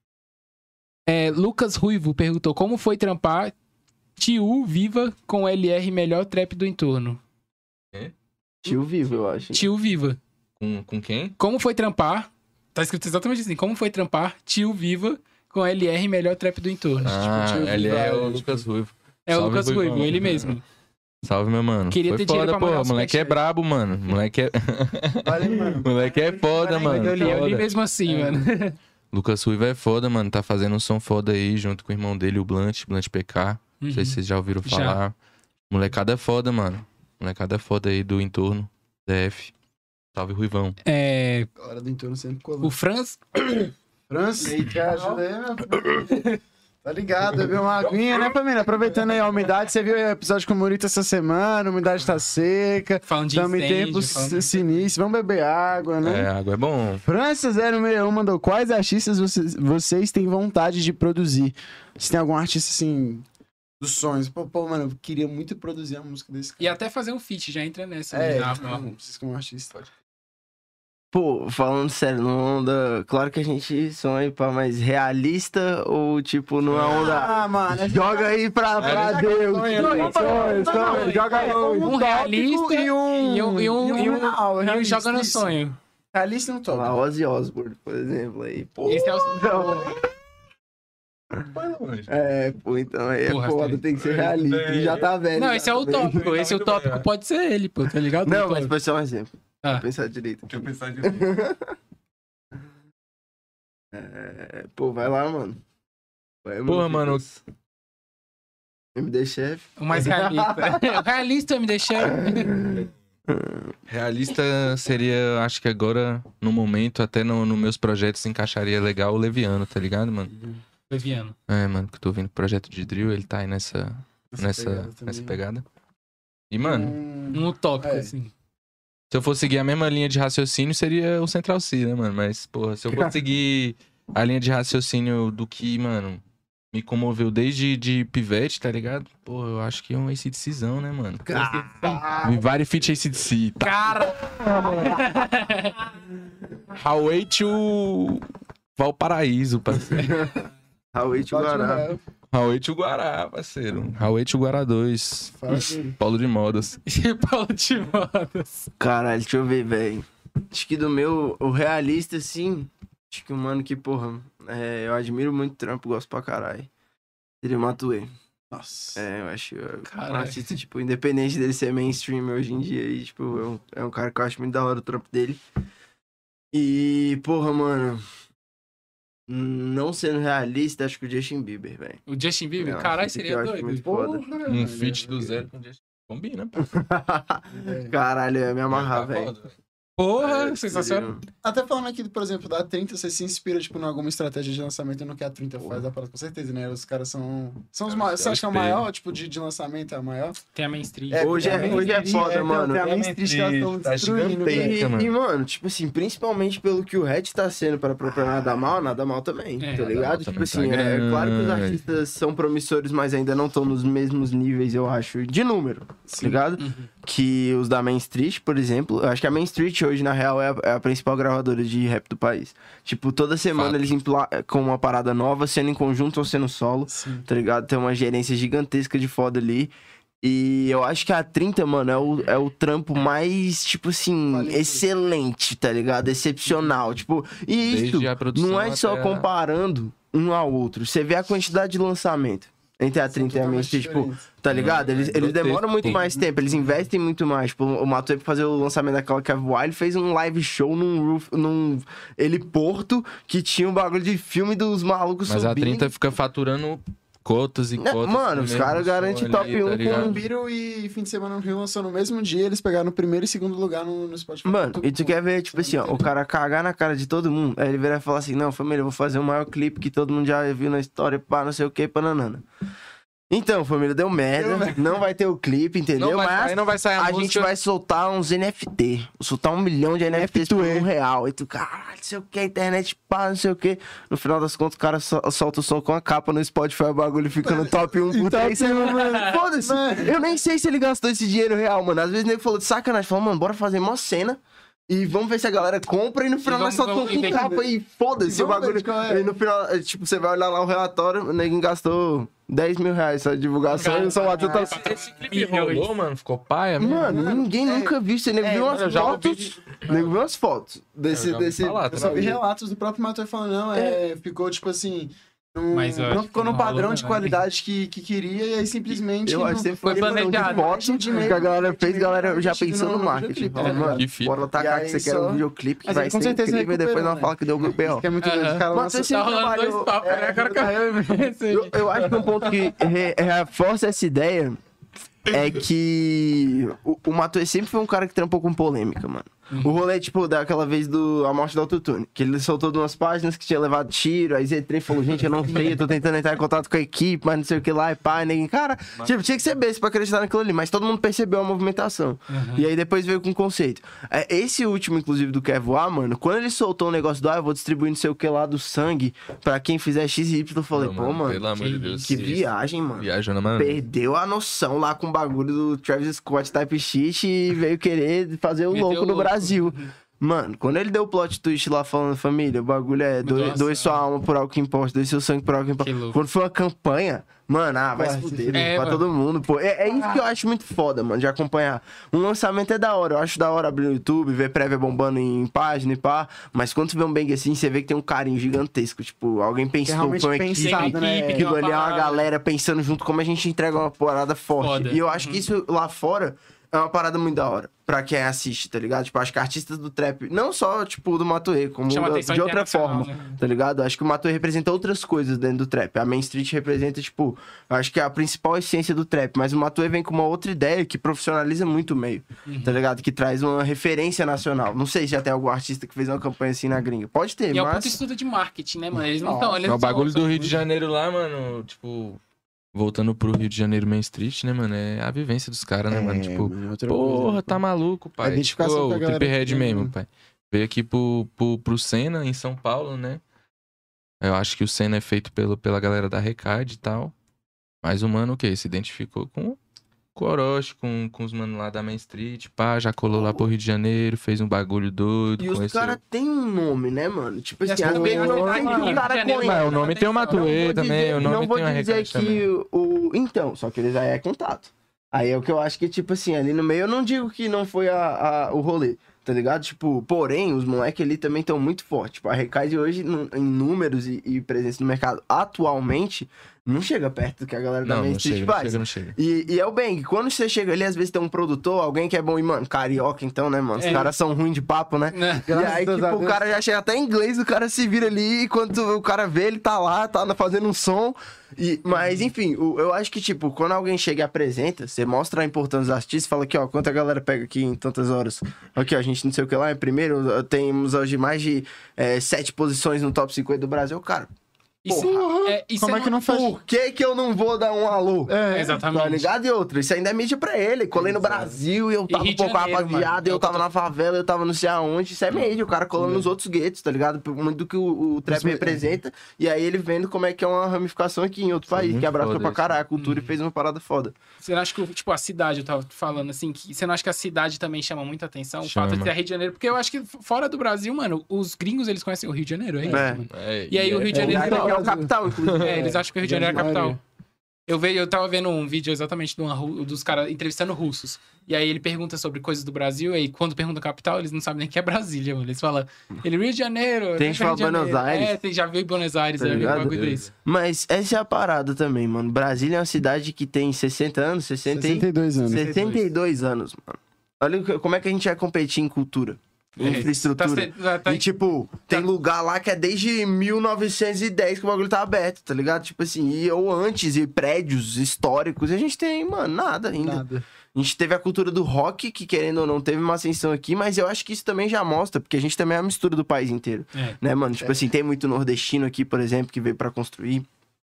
é, Lucas Ruivo perguntou como foi trampar Tio Viva com L R melhor trap do entorno. Tio vivo, eu acho. Tio Viva. Com, com quem? Como foi trampar? Tá escrito exatamente assim. Como foi trampar Tio Viva com L R melhor trap do entorno. Ah, tio ele Viva, é é, o tipo- Lucas Ruivo. é o salve, Lucas Ruivão. Ruivo, ele mesmo. Salve, meu mano. Queria Foi ter dinheiro foda, pra mandar pô. os Moleque é pets, brabo, mano. Moleque é... Valeu, mano. Moleque é foda, mano. Eu li, eu li Foda. mesmo assim, mano. Lucas Ruivo é foda, mano. Tá fazendo um som foda aí, junto com o irmão dele, o Blunt, Blunt P K. Não sei se vocês já ouviram Já. falar. Molecada é foda, mano. Molecada é foda aí do entorno. D F. Salve, Ruivão. É, Hora do entorno sempre o colou. Franz, França, te ajuda aí, meu filho. Tá ligado, bebeu uma aguinha, né, família? Aproveitando aí a umidade, você viu aí o episódio com o Murito essa semana, a umidade tá seca, falando de estamos em incêndio, tempos falando- sinistros, vamos beber água, né? É, água é bom. França zero seis um mandou quais artistas vocês, vocês têm vontade de produzir? Se tem algum artista assim dos sonhos, pô, pô, mano, eu queria muito produzir a música desse cara. E até fazer um feat, já entra nessa. É, né? Ah, tipo, ah. vocês como artista. Pô, falando sério, numa onda. Claro que a gente sonha pra mais realista ou tipo numa onda. Ah, mano, Joga aí pra, pra É, Deus. sonha, Sonha, sonha, sonha, Joga aí Um realista e um e um, e um, e um, real, e um realista, joga no isso. sonho. Realista não toca. Lá, Ozzy Osbourne, por exemplo, aí. Pô, Esse é o. é, pô, então aí é Porra, foda, tem- tem que ser realista. Ele já tá velho. Não, já esse é o também. tópico. Esse é o tópico. Pode ser ele, pô, tá ligado? Não, O mas tópico. pode ser um exemplo. Ah. Vou pensar direito. Deixa eu pensar de É, pô, vai lá, mano. Vai, Porra, mano. M D Chef. O mais realista. O realista me deixou. Realista seria, acho que agora, no momento, até nos no meus projetos, se encaixaria legal o Leviano, tá ligado, mano? Leviano. É, mano, que eu tô vendo o projeto de drill, ele tá aí nessa, nessa, pegada nessa também. pegada. E, mano, Hum, Um utópico, É. assim. se eu for seguir a mesma linha de raciocínio, seria o Central C, né, mano? Mas, porra, se eu for seguir a linha de raciocínio do que, mano, me comoveu desde de pivete, tá ligado? Porra, eu acho que é um A C D Czão, né, mano? Me vale fit A C D C. Tá? Cara! Highway to Valparaíso, parceiro. Raul de Guará. Highway to Guará, parceiro. Highway to Guará dois. Fala dele. Polo de modas. E Paulo de Modas. Caralho, deixa eu ver, velho. Acho que do meu, o realista, assim. Acho que um mano que, porra, é, eu admiro muito o trampo, gosto pra caralho. Seria o Matuê. Nossa. É, eu acho é, um Caralho. artista, tipo, independente dele ser mainstream hoje em dia, e, tipo, é um, é um cara que eu acho muito da hora o trampo dele. E, porra, mano. Não sendo realista, acho que o Justin Bieber, velho. O Justin Bieber? Não, Caralho, esse aqui seria eu acho doido. muito foda. Um feat do zero com Justin. Combina, pô. Caralho, eu ia me amarrar, Tá velho. foda. Porra, É, sensacional. seria- Até falando aqui, por exemplo, da trinta, você se inspira, tipo, em alguma estratégia de lançamento no que a trinta faz, dá pra, com certeza, né? Os caras são... São os É, maiores. Você é o acha que é o espelho. maior, tipo, de, de lançamento é o maior? Tem a mainstream. Hoje é- tem a hoje é mainstream, foda, tem- mano. Tem a Tem a mainstream que elas estão mainstream, tá destruindo, gigantesca. velho. E, mano. e, mano, tipo assim, principalmente pelo que o Red tá sendo para própria Nada Mal, Nada Mal também, É, tá Nada ligado? Mal Tipo também assim, tá é grande. claro que os artistas são promissores, mas ainda não estão nos mesmos níveis, eu acho, de número, tá ligado? Uhum. que os da Main Street, por exemplo. Eu acho que a Main Street hoje, na real, é a, é a principal gravadora de rap do país. Tipo, toda semana Fato. eles impla- com uma parada nova, sendo em conjunto ou sendo solo, Sim. tá ligado? Tem uma gerência gigantesca de foda ali. E eu acho que a trinta, mano, é o, é o trampo mais, tipo assim, Vale excelente, tá ligado? Excepcional. Tipo, e isso Desde a produção não é só até a- comparando um ao outro. Você vê a quantidade de lançamento entre a trinta e a Main Street, tipo, tá ligado? Eles, eles grotesco, demoram muito sim. mais tempo, eles investem muito mais. Tipo, o Matuê, pra fazer o lançamento daquela Kev Wild, fez um live show num, roof, num heliporto que tinha um bagulho de filme dos malucos Mas a subindo. trinta fica faturando cotas e Né, cotas. mano, no os mesmo caras som garantem ali, top um tá ligado? com- Biro e Fim de Semana no Rio lançou no mesmo dia, eles pegaram o primeiro e segundo lugar no, no Spotify. Mano, e tu quer ver, tipo assim, ó, o cara cagar na cara de todo mundo, aí ele virar e falar assim, não, família, eu vou fazer o maior clipe que todo mundo já viu na história, pá, não sei o que, pananana. Então, família, deu merda, não vai ter o clipe, entendeu? Não vai Mas sair, não vai sair a, a música. gente vai soltar uns N F T, soltar um milhão de N F Ts por um real, e tu, caralho, não sei o que, internet, pá, não sei o que. No final das contas, o cara sol- solta o som com a capa no Spotify, o bagulho fica no top um por três semanas. Foda-se, eu nem sei se ele gastou esse dinheiro real, mano. Às vezes ele falou de sacanagem, falou, mano, bora fazer mó cena. E vamos ver se a galera compra e no final E nós vamos- soltamos vamos- com e capa e foda-se E o vamos ver bagulho. de qual é. E no final, é, tipo, você vai olhar lá o relatório, o neguinho gastou dez mil reais só de divulgação e o São Watson tá... Esse clipe rolou, mano, ficou paia. Mano, ninguém é- nunca viu isso. Nego é, viu umas eu já ouvi fotos. Nego viu umas fotos desse... Eu já ouvi desse... falar Eu só vi também. relatos do próprio Matuê falando, não, é, ficou tipo assim. Num, Mas eu não acho ficou que no não padrão rolou, de né? qualidade que, que queria e aí simplesmente. Eu não- acho que sempre Foi foi planejado. de foto que a galera fez, galera já pensou no marketing. Falou, mano, Que fita. bora tacar E que aí você quer só- um videoclipe que Mas vai ele com ser certeza incrível e depois recuperou, não né? fala que deu B O. Isso que é muito doido. Aham. Os caras Mas lançam- você Tá sempre rolando dois trabalhou... papos, né? Agora que eu- Eu, eu acho que um ponto que re- reforça essa ideia é que o, o Matuê sempre foi um cara que trampou com polêmica, mano. O rolê, tipo, daquela vez do A Morte do Autotune, que ele soltou de umas páginas que tinha levado tiro, aí Z três falou, gente, eu não sei, eu tô tentando entrar em contato com a equipe, mas não sei o que lá, e pá, e ninguém... Cara, tipo, tinha que ser besta pra acreditar naquilo ali, mas todo mundo percebeu a movimentação. E aí depois veio com o conceito. É, esse último, inclusive, do Quer Voar, mano, quando ele soltou o negócio do, ah, eu vou distribuir não sei o que lá do sangue pra quem fizer X e Y, eu falei, Não, pô, mano, pelo amor de Deus. que isso. viagem, mano. Viajando, mano. Perdeu a noção lá com o bagulho do Travis Scott Type Shit e veio querer fazer o Meteu louco no louco. Brasil. Mano, quando ele deu o plot twist lá falando, família, o bagulho é doe, Nossa. doe sua alma por algo que importa, doe seu sangue por algo que importa. Que louco. Quando foi uma campanha, mano, ah, vai se Vai se fuder, fuder. mano, É, pra mano. todo mundo, pô. É, é isso que eu acho muito foda, mano, de acompanhar. Um lançamento é da hora, eu acho da hora abrir no YouTube, ver prévia bombando em página e pá, mas quando tu vê um bang assim, você vê que tem um carinho gigantesco, tipo, alguém Que é pensou, realmente foi uma equipe, pensado, né? equipe, aquilo uma ali é uma parada. galera pensando junto como a gente entrega uma parada forte. Foda. E eu acho que isso lá fora é uma parada muito da hora pra quem assiste, tá ligado? Tipo, acho que artistas do trap, não só, tipo, do Matuê, como Chama da- atenção de outra internacional, forma, né? tá ligado? Acho que o Matuê representa outras coisas dentro do trap. A Main Street representa, tipo, acho que é a principal essência do trap, mas o Matuê vem com uma outra ideia que profissionaliza muito o meio, Uhum. tá ligado? Que traz uma referência nacional. Não sei se já tem algum artista que fez uma campanha assim na gringa. Pode ter, E é um puto mas... estudo de marketing, né, mano? Eles não Nossa. estão. Eles É o não bagulho são- do Rio de Janeiro lá, mano, tipo... Voltando pro Rio de Janeiro Main Street, né, mano? É a vivência dos caras, né, mano? Tipo, mano, outra porra, coisa, tá pô. maluco, pai. A identificação Tipo, que a o galera Triphead tem, mesmo, né? pai. Veio aqui pro, pro, pro Senna, em São Paulo, né? Eu acho que o Senna é feito pelo, pela galera da Recade e tal. Mas o mano, o quê? Se identificou com, com o Orochi, com, com os manos lá da Main Street, pá, já colou lá pro Rio de Janeiro, fez um bagulho doido, E os conheceu... caras têm um nome, né, mano? Tipo E assim, as às vezes pessoas não lá tem em que o Rio cara de Janeiro, conhece. Mas o nome tem o Não Matuê vou também, dizer- o nome não vou tem o dizer Recade que também. o... Então, só que eles aí é contato. Aí é o que eu acho que, tipo assim, ali no meio, eu não digo que não foi a, a- o rolê, tá ligado? Tipo, porém, os moleques ali também estão muito fortes. Tipo, a Recade hoje, no- em números e, e presença no mercado, atualmente, não chega perto do que a galera da Não, Main não Street chega, não faz. chega, não chega. E, e é o bang, quando você chega ali, às vezes tem um produtor, alguém que é bom, e, mano, carioca então, né, mano? Os É. caras são ruins de papo, né? Né? E aí, Graças tipo, a o Deus. cara já chega até em inglês, o cara se vira ali, e quando o cara vê, ele tá lá, tá fazendo um som. E, mas, enfim, o- eu acho que, tipo, quando alguém chega e apresenta, você mostra a importância dos artistas, fala aqui, ó, quanto a galera pega aqui em tantas horas. Aqui, ó, a gente não sei o que lá, em primeiro, temos hoje mais de é, sete posições no top cinquenta do Brasil. Cara, Isso, Porra, é, isso como é que não faz? Por que que eu não vou dar um alô? É, Exatamente. Tá ligado? E outra, isso ainda é mídia pra ele. Colei no Brasil e eu E tava Rio um de pouco Janeiro, rapaziada, mano. e eu Eu tava tô- na favela, eu tava não sei aonde. Isso é mídia, o cara colando nos outros guetos, tá ligado? Muito do que o, o trap Isso é- representa. E aí ele vendo como é que é uma ramificação aqui em outro Isso é país, muito que abraçou foda pra isso. caralho a cultura Uhum. e fez uma parada foda. Você não acha que, tipo, a cidade, eu tava falando assim, que você não acha que a cidade também chama muita atenção? O fato de Chama. ser Rio de Janeiro? Porque eu acho que fora do Brasil, mano, os gringos, eles conhecem o Rio de Janeiro, é isso, É. mano. É, E aí o Rio de é, Janeiro... Ele acha que é o capital, inclusive. É, eles acham que o Rio de Janeiro é a grande capital. maioria. Eu, veio, eu tava vendo um vídeo exatamente de uma, ru- dos caras entrevistando russos. E aí ele pergunta sobre coisas do Brasil, e aí quando pergunta capital, eles não sabem nem que é Brasília, mano. Eles falam, ele Rio de Janeiro. Tem gente que fala Rio de Buenos Janeiro. Aires. É, tem, já veio Buenos Aires, Tá já veio um ligado? bagulho desse. Mas essa é a parada também, mano. Brasília é uma cidade que tem sessenta anos, sessenta e... sessenta e dois anos. sessenta e dois anos, mano. Olha o que- como é que a gente vai competir em cultura, em É, infraestrutura. tá se- tá- tá- E, tipo, tem lugar lá que é desde mil novecentos e dez que o bagulho tá aberto, tá ligado? Tipo assim, e, ou antes, e prédios históricos. E a gente tem, mano, nada ainda. Nada. A gente teve a cultura do rock, que querendo ou não, teve uma ascensão aqui, mas eu acho que isso também já mostra, porque a gente também é a mistura do país inteiro. É. Né, mano? Tipo assim, tem muito nordestino aqui, por exemplo, que veio pra construir.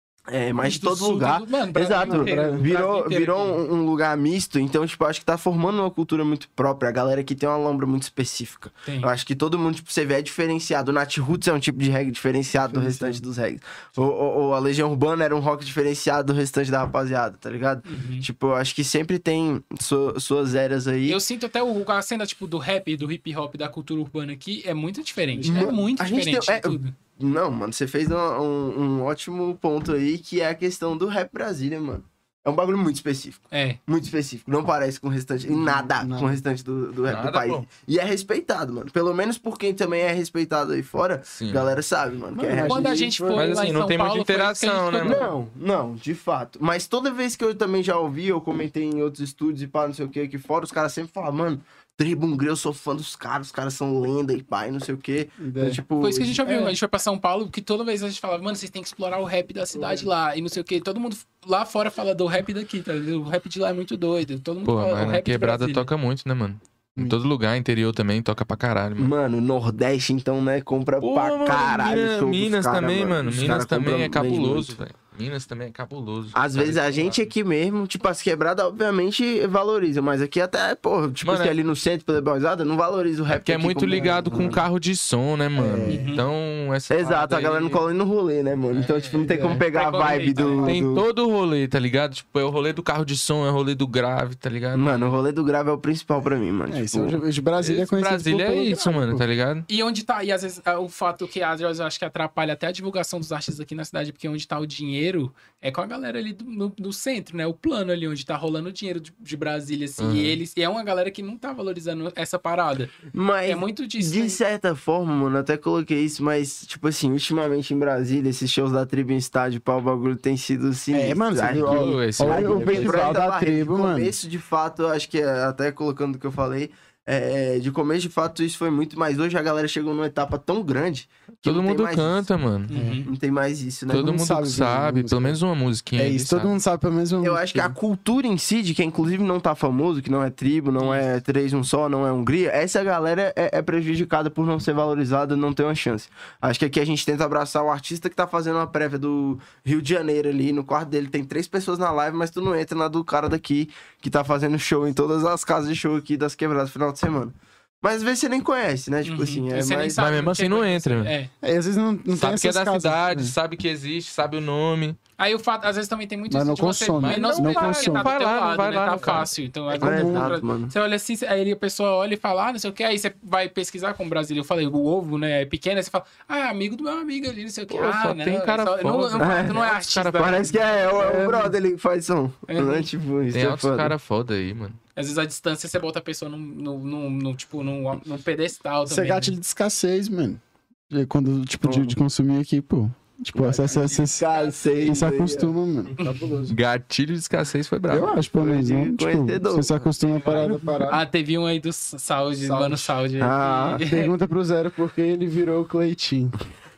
É, mas de Do todo sul, lugar. do- mano, Brasil Exato, inteiro, Brasil virou, inteiro virou aqui. um, um lugar misto, então, tipo, acho que tá formando uma cultura muito própria. A galera aqui tem uma lombra muito específica. Tem. Eu acho que todo mundo, tipo, você vê, é diferenciado. O Nat Roots é um tipo de reggae diferenciado do restante dos reggae. Ou, ou- ou a Legião Urbana era um rock diferenciado do restante da rapaziada, tá ligado? Uhum. Tipo, eu acho que sempre tem su- suas eras aí. Eu sinto até o, a cena, tipo, do rap, do hip hop, da cultura urbana aqui, é muito diferente. É Mano, muito a gente diferente tem- de é, tudo. Não, mano, você fez um, um- um ótimo ponto aí, que é a questão do rap Brasília, mano. É um bagulho muito específico. É. Muito específico. Não parece com o restante. Em nada, Nada. com o restante do, do rap Nada, do país. pô. E é respeitado, mano. Pelo menos por quem também é respeitado aí fora, Sim. a galera sabe, mano. Que é Mano, rap. Quando a gente foi Mas lá assim, em não São tem muita Paulo, foi isso que a gente interação, né, ficou- mano? Não, não, de fato. Mas toda vez que eu também já ouvi, eu comentei em outros estúdios e pá, não sei o que, aqui fora, os caras sempre falam, mano, Tribungreu, eu sou fã dos caras, os caras são lenda e pá, e não sei o que. Então, tipo, Foi isso que a gente ouviu. É. A gente foi pra São Paulo, que toda vez a gente falava, mano, vocês têm que explorar o rap da cidade lá. E não sei o quê. Todo mundo lá fora fala do rap daqui, tá? ligado? O rap de lá é muito doido. Todo mundo Pô, fala o mas na rap de quebrada Brasília. toca muito, né, mano? Em Muito. todo lugar, interior também, toca pra caralho, mano. Mano, Nordeste, então, né, compra Pô, pra mano, caralho. Minas, show dos Minas cara, também, mano. Os Minas cara também compram é bem cabuloso, muito. velho. Minas também é cabuloso. Às Cara, vezes a sei gente lá. aqui mesmo, tipo, as quebradas, obviamente, valorizam, mas aqui até, pô, tipo, Mano, assim, é- ali no centro, pela Belzada, não valoriza o rap. Porque é aqui muito como- ligado com Mano. carro de som, né, mano? Então, essa Exato, parada a galera aí- não cola no rolê, né, mano? Então, tipo, não tem como pegar a Vai colar vibe aí, tá do. Tem do- todo o rolê, tá ligado? Tipo, é o rolê do carro de som, é o rolê do grave, tá ligado? Mano, o rolê do grave é o principal pra mim, mano. É, isso tipo, hoje de Brasília é Esse conhecido Brasília por é pelo isso, grave, mano, pô. tá ligado? E onde tá, e às vezes é, o fato que às vezes eu acho que atrapalha até a divulgação dos artistas aqui na cidade, porque onde tá o dinheiro é com a galera ali do, no, do centro, né? O plano ali onde tá rolando o dinheiro de, de Brasília, assim. Uhum. E eles e é uma galera que não tá valorizando essa parada. Mas, É muito disso. de né? certa forma, mano, eu até coloquei isso, mas, tipo assim, ultimamente em Brasília, esses shows da tribo em estádio, pá, o bagulho tem sido sinistro. É, mano, você Acho viu, que- ó, Pô, esse olha Aí bagulho o o é Pedro pessoal da da Barreira, tribo, de mano. começo, de fato, eu acho que é, até colocando o que eu falei, é, de começo, de fato, isso foi muito, mas hoje a galera chegou numa etapa tão grande que Todo não tem mundo mais canta, mano. Uhum. isso. Não tem mais isso, né? Todo mundo mundo sabe sabe, fazer música. pelo menos uma musiquinha. É ele isso, todo sabe. mundo sabe pelo menos um. Eu acho que a cultura em si, de que inclusive não tá famoso, que não é tribo, não é três um só, não é Hungria, essa galera é, é prejudicada por não ser valorizada, não ter uma chance. Acho que aqui a gente tenta abraçar o artista que tá fazendo uma prévia do Rio de Janeiro ali, no quarto dele tem três pessoas na live, mas tu não entra na do cara daqui, que tá fazendo show em todas as casas de show aqui das quebradas no final de semana. Mas às vezes você nem conhece, né? Tipo Uhum. assim, é Você nem mais... sabe Mas mesmo o assim que não é entra, isso. né? É. É, às vezes não, não tem Sabe que é essas da casas, cidade, né? sabe que existe, sabe o nome. Aí o fato, às vezes também tem muito Mas isso não de você consome, mas não não, consome. consome. Tá do Vai teu lá, não lado, vai né? lá, Tá não, cara. fácil. Então, aí, É, quando exato, mano. você olha assim, aí a pessoa olha e fala, ah, não sei o que, aí você vai pesquisar com o Brasília. Eu falei, o ovo, né, é pequeno, aí você fala, ah, é amigo do meu amigo ali, não sei o que. Pô, ah, só não, tem cara é só- não, não, foda. não, tu não é É, artista. cara Parece que é, é o, é o brother ali que faz som. É. Né? Tipo, isso Tem é altos foda. caras foda aí, mano. Às vezes a distância você bota a pessoa num, num, num, num, tipo, num, num pedestal Isso é também. gatilho né? de escassez, mano. É quando, tipo, de, de consumir aqui, pô. Tipo, você, você, você, Cara, sei. você se acostuma, mano. Cabuloso. Gatilho de escassez foi bravo. Eu acho, pelo menos, não. Tipo, Conhecedor. você se acostuma a parada a parada. Ah, teve um aí do Saúde, Saúde. mano, Saúde. Ah, Pergunta pro Zero por que ele virou o Cleitinho.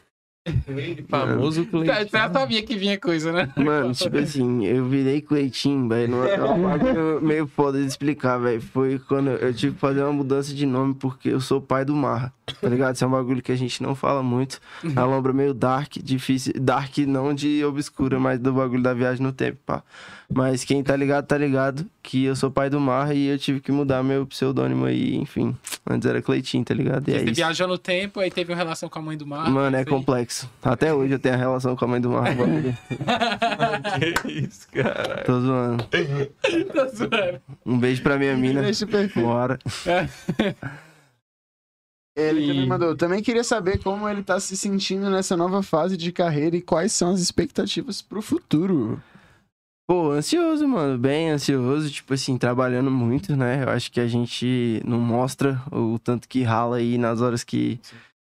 Famoso Tá, Cleitinho. já sabia que vinha coisa, né? Mano, tipo assim, eu virei Cleitinho, velho. numa- É uma parte meio foda de explicar, velho. Foi quando eu tive que fazer uma mudança de nome porque eu sou pai do Marra. tá ligado? Isso é um bagulho que a gente não fala muito. A lombra meio dark, difícil. Dark não de obscura, mas do bagulho da viagem no tempo, pá. Mas quem tá ligado, tá ligado que eu sou pai do mar e eu tive que mudar meu pseudônimo aí, enfim. Antes era Cleitinho, tá ligado? E é Você isso. viajou no tempo, aí teve uma relação com a mãe do mar. Mano, é isso aí. complexo. Até hoje eu tenho a relação com a mãe do mar. bagulho. Que isso, cara. Tô zoando. Tá zoando. Um beijo pra minha mina. Deixa perfeito. Bora. Ele E- também mandou. Também queria saber como ele tá se sentindo nessa nova fase de carreira e quais são as expectativas pro futuro. Pô, ansioso, mano. Bem ansioso. Tipo assim, trabalhando muito, né? Eu acho que a gente não mostra o tanto que rala aí nas horas que...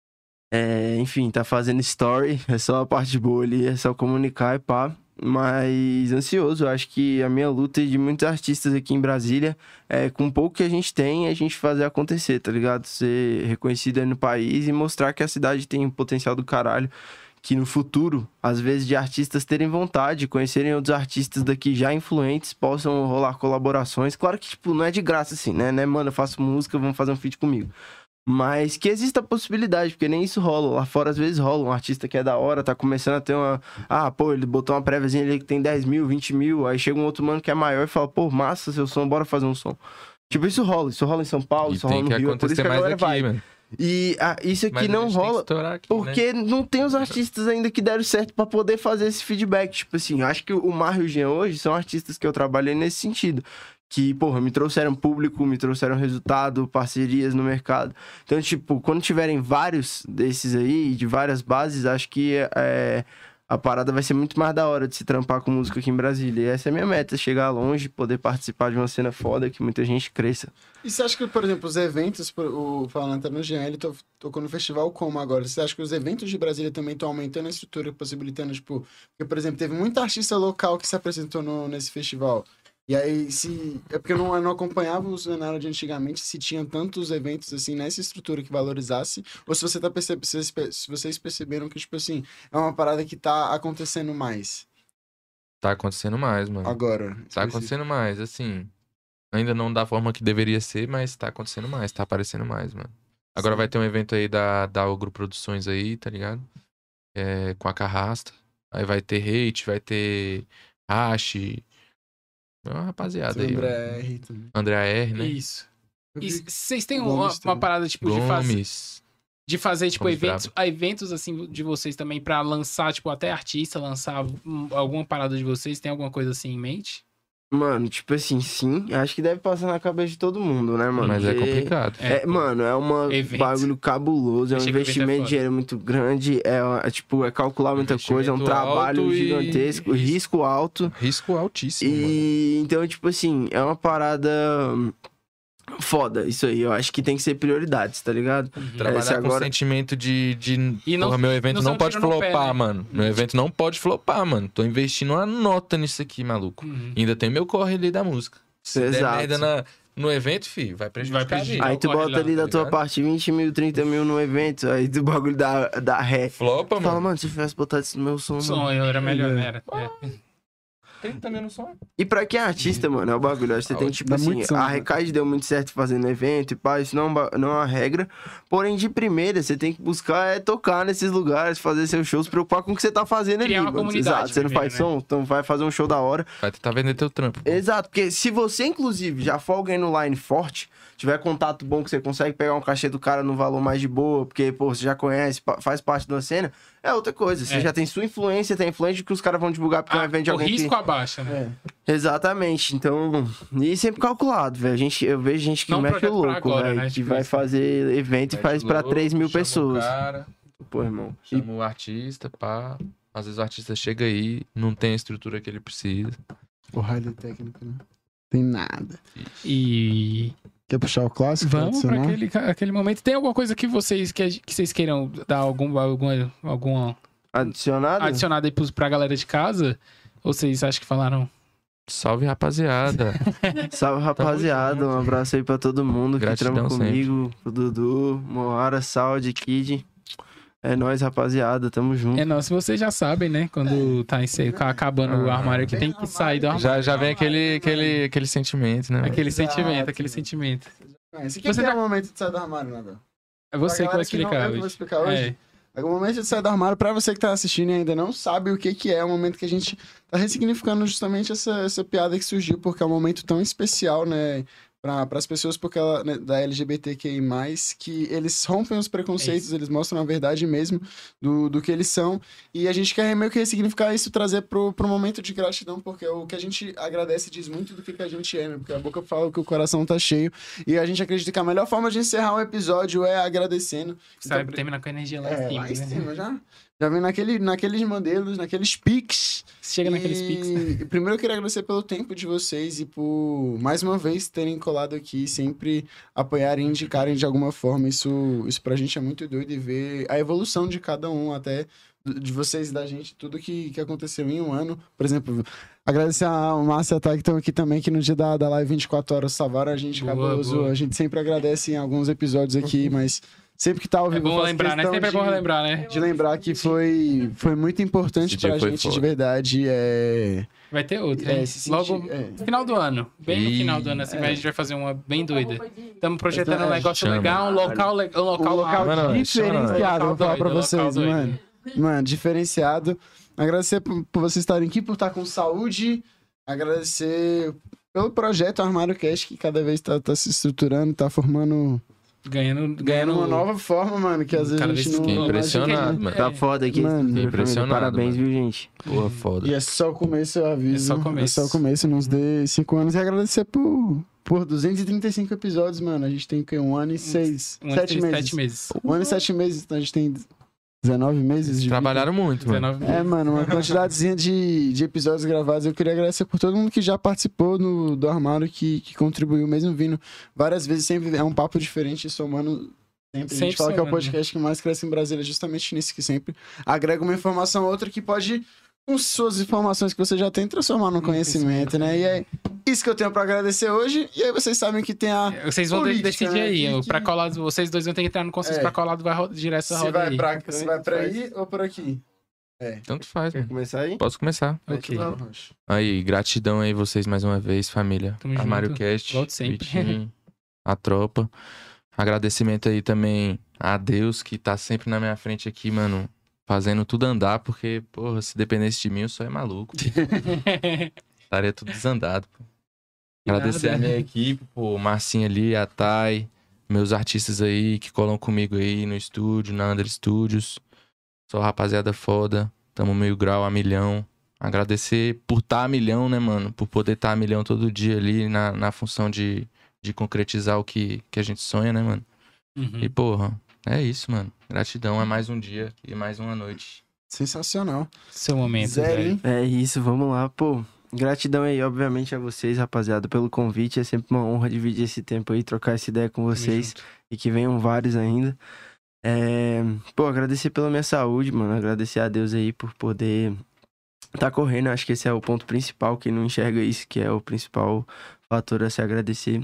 É, enfim, tá fazendo story. É só a parte boa ali. É só comunicar e pá. Mas ansioso. Eu acho que a minha luta e de muitos artistas aqui em Brasília é com o pouco que a gente tem, a gente fazer acontecer, tá ligado? Ser reconhecido aí no país e mostrar que a cidade tem um potencial do caralho. Que no futuro, às vezes, de artistas terem vontade, conhecerem outros artistas daqui já influentes, possam rolar colaborações. Claro que, tipo, não é de graça assim, né? né? Mano, eu faço música, vamos fazer um feat comigo. Mas que exista a possibilidade, porque nem isso rola. Lá fora, às vezes, rola. Um artista que é da hora, tá começando a ter uma... Ah, pô, ele botou uma préviazinha ali que tem dez mil, vinte mil. Aí chega um outro mano que é maior e fala, pô, massa seu som, bora fazer um som. Tipo, isso rola. Isso rola em São Paulo, E isso rola tem no que Rio. É por isso acontecer que a mais galera aqui, vai. mano. E ah, isso aqui Mas a não gente tem que rola... estourar aqui, Porque né? não tem os artistas ainda que deram certo pra poder fazer esse feedback. Tipo assim, eu acho que o Mar e o Jean hoje são artistas que eu trabalhei nesse sentido. Que, porra, me trouxeram público, me trouxeram resultado, parcerias no mercado. Então, tipo, quando tiverem vários desses aí, de várias bases, acho que é, a parada vai ser muito mais da hora de se trampar com música aqui em Brasília. E essa é a minha meta, chegar longe, poder participar de uma cena foda, que muita gente cresça. E você acha que, por exemplo, os eventos, por- o falando até no Jean, ele to- tocou no festival como agora? Você acha que os eventos de Brasília também estão aumentando a estrutura, possibilitando, tipo... Porque, por exemplo, teve muita artista local que se apresentou no- nesse festival. E aí, se... É porque eu não, eu não acompanhava o cenário de antigamente, se tinha tantos eventos, assim, nessa estrutura que valorizasse, ou se, você tá perce... se vocês pe- se vocês perceberam que, tipo assim, é uma parada que tá acontecendo mais Tá acontecendo mais, mano. agora. Tá acontecendo mais, assim. Ainda não da forma que deveria ser, mas tá acontecendo mais, tá aparecendo mais, mano. Agora Sim. vai ter um evento aí da, da Ogro Produções aí, tá ligado? É, com a Carrasta. Aí vai ter Hate, vai ter Hashi. É uma rapaziada aí, mano. André R. também. André R, né? Isso. Eu E vi- vocês têm o uma, Gomes uma também. parada, tipo, de fazer... Gomes. De fazer, tipo, Gomes eventos, eventos, assim, de vocês também, pra lançar, tipo, até artista, lançar hum, alguma parada de vocês, tem alguma coisa assim em mente? Mano, tipo assim, sim. Acho que deve passar na cabeça de todo mundo, né, mano? Mas é Porque- complicado. É, É, mano, é um Evento. bagulho cabuloso, é um Achei que o evento é investimento foda. de dinheiro muito grande, é, é, tipo, é calcular muita coisa, é um Investimento trabalho alto e- gigantesco, risco. risco alto. Risco altíssimo, mano. E então, tipo assim, é uma parada hum, foda isso aí. Eu acho que tem que ser prioridades, tá ligado? Trabalhar É, se com agora- sentimento de. de E não- porra, meu evento não não, ser um pode tiro no pé, flopar, né? mano. Meu evento não pode flopar, mano. Tô investindo uma nota nisso aqui, maluco. Uhum. Ainda tem meu corre ali da música. Se der Exato. merda na, no evento, filho, vai prejudicar. Vai prejudicar. a Aí vida. tu corre bota lá, ali da tá tua ligado? parte vinte mil, trinta mil no evento, aí do bagulho da, da ré. Flopa, Fala, mano. mano, se eu tivesse botado isso no meu som, mano. Sonho, era melhor, É. né? Era. É. trinta mil no som. E pra quem é artista, mano, é o bagulho. Eu acho que você tem, tipo Dá assim, muito som, a né? Recade deu muito certo fazendo evento e pá, isso não, é um ba- não é uma regra. Porém, de primeira, você tem que buscar é tocar nesses lugares, fazer seus shows, se preocupar com o que você tá fazendo Criar ali, uma mano. comunidade Exato, você não primeiro, faz né? som, então vai fazer um show da hora. Vai tentar vender teu trampo. pô. Exato, porque se você, inclusive, já for alguém no line forte, tiver contato bom que você consegue pegar um cachê do cara no valor mais de boa, porque, pô, você já conhece, pa- faz parte da cena, é outra coisa. Você É. já tem sua influência, tem a influência que os caras vão divulgar porque é um Ah, evento de o alguém risco que... abaixa, né? Exatamente, então... E sempre calculado, velho. A gente, eu vejo gente que Não um mete o projeto pra louco, agora, velho, né? que Tipo vai isso. fazer evento e faz pra Mete três mil louco, chama o pessoas. Cara, Pô, irmão. E chama o artista, pá. Às vezes o artista chega aí, não tem a estrutura que ele precisa. O rádio técnico, né? Tem nada. E Quer puxar o clássico? vamos pra tradicional? aquele, aquele momento. Tem alguma coisa que vocês, que, a- que vocês queiram dar algum, alguma, alguma adicionado? adicionada aí pros- pra galera de casa? Ou vocês acham que falaram? Salve, rapaziada. Salve, rapaziada. Um abraço aí pra todo mundo que Gratidão trampa comigo. O Dudu, Moara, Saud, Kid. É nóis, rapaziada. Tamo junto. É, não, se vocês já sabem, né? Quando tá encer- acabando o armário aqui, tem que sair do armário. já, já vem aquele, aquele, aquele sentimento, né? mano? Aquele Exato. sentimento, aquele sentimento. Esse aqui Você é tá- o momento de sair do armário, né, velho? É você que Pra vai galera que não- explicar eu que hoje. vou explicar hoje. É. O momento de sair do armário, pra você que tá assistindo e ainda não sabe o que que é, é o momento que a gente tá ressignificando justamente essa, essa piada que surgiu, porque é um momento tão especial, né, para as pessoas porque ela, né, da L G B T Q I mais, que eles rompem os preconceitos, É eles mostram a verdade mesmo do, do que eles são, e a gente quer meio que ressignificar isso, trazer pro, pro momento de gratidão, porque o que a gente agradece diz muito do que, que a gente é, né, porque a boca fala que o coração tá cheio, e a gente acredita que a melhor forma de encerrar um episódio é agradecendo. Sabe, Então, terminar com a energia lá é, em cima. lá em né? cima, já. Já vem naquele, naqueles modelos, naqueles piques. Chega naqueles pics. E primeiro eu queria agradecer pelo tempo de vocês e por, mais uma vez, terem colado aqui e sempre apoiarem e indicarem de alguma forma. Isso, isso pra gente é muito doido e ver a evolução de cada um, até de vocês e da gente, tudo que, que aconteceu em um ano. Por exemplo, agradecer a Márcia e a Thay que estão aqui também, que no dia da, da live vinte e quatro horas salvaram a gente, Boa, cabuloso. boa. A gente sempre agradece em alguns episódios aqui, mas sempre que tá ao É vivo bom faz lembrar, né? questão Sempre é bom de- lembrar, né? de lembrar que foi, foi muito importante Esse dia pra foi gente, foda. de verdade. É, Vai ter outra, é, hein? se sentir- Logo, é. final do ano. Bem no Ih, final do ano, assim, é. a gente vai fazer uma bem doida. Estamos projetando Então, um é, negócio chama. legal, um local, le- um Um local, local Mano, chama diferenciado, vou nós. falar pra Local vocês, doido. mano. Mano, diferenciado. Agradecer por, por vocês estarem aqui, por estar com saúde. Agradecer pelo projeto Armário Cast, que cada vez tá, tá se estruturando, tá formando, ganhando, ganhando ganhando uma nova forma, mano, que às vezes Cada a gente vez não... Fiquei Não, impressionado, imagina que- mano. Tá foda aqui. Mano, família. impressionado, Parabéns, mano. viu, gente? Porra, foda. E é só o começo, eu aviso. É só o começo. É só o começo, nos dê cinco anos. E agradecer por, por duzentos e trinta e cinco episódios, mano. A gente tem o quê? Um ano e seis... um ano sete e meses. sete meses. Um ano e sete meses, então a gente tem dezenove meses de Trabalharam muito, mano. dezenove meses. É, mano, uma quantidadezinha de, de episódios gravados. Eu queria agradecer por todo mundo que já participou no, do Armário, que, que contribuiu, mesmo vindo várias vezes. Sempre é um papo diferente, somando sempre. A gente Sempre fala que é o somando, podcast que mais cresce em Brasília, justamente nisso, que sempre agrega uma informação ou outra que pode, com suas informações que você já tem, transformar no conhecimento, né? E é isso que eu tenho pra agradecer hoje. E aí vocês sabem que tem a... Vocês vão política, decidir né, aí. que- o que- Pra colado, vocês dois vão ter que entrar no consenso É. pra colado, vai ro- girar essa Se roda vai, aí. pra, se vai pra aí ou por aqui? É. Tanto faz, Quer mano. começar aí? Posso começar. Ok. Vamos. Aí, gratidão aí vocês mais uma vez, família. Tamo Armário junto. Cast, Volte sempre. Vitinho, a tropa. Agradecimento aí também a Deus que tá sempre na minha frente aqui, mano, fazendo tudo andar, porque, porra, se dependesse de mim, eu só é maluco. Estaria tudo desandado, pô. Agradecer Nada. a minha equipe, pô, o Marcinho ali, a Thay, meus artistas aí que colam comigo aí no estúdio, na Under Studios. Só rapaziada foda, tamo meio grau a milhão. Agradecer por estar a milhão, né, mano? Por poder estar a milhão todo dia ali na, na função de, de concretizar o que, que a gente sonha, né, mano? Uhum. E, porra, é isso, mano. Gratidão, é mais um dia e mais uma noite. Sensacional. Seu momento, Zero, velho. hein? É isso, vamos lá, pô. Gratidão aí, obviamente, a vocês, rapaziada, pelo convite. É sempre uma honra dividir esse tempo aí, trocar essa ideia com vocês. E que venham vários ainda. É... Pô, agradecer pela minha saúde, mano. Agradecer a Deus aí por poder tá correndo. Acho que esse é o ponto principal. Quem não enxerga isso, que é o principal fator a se agradecer.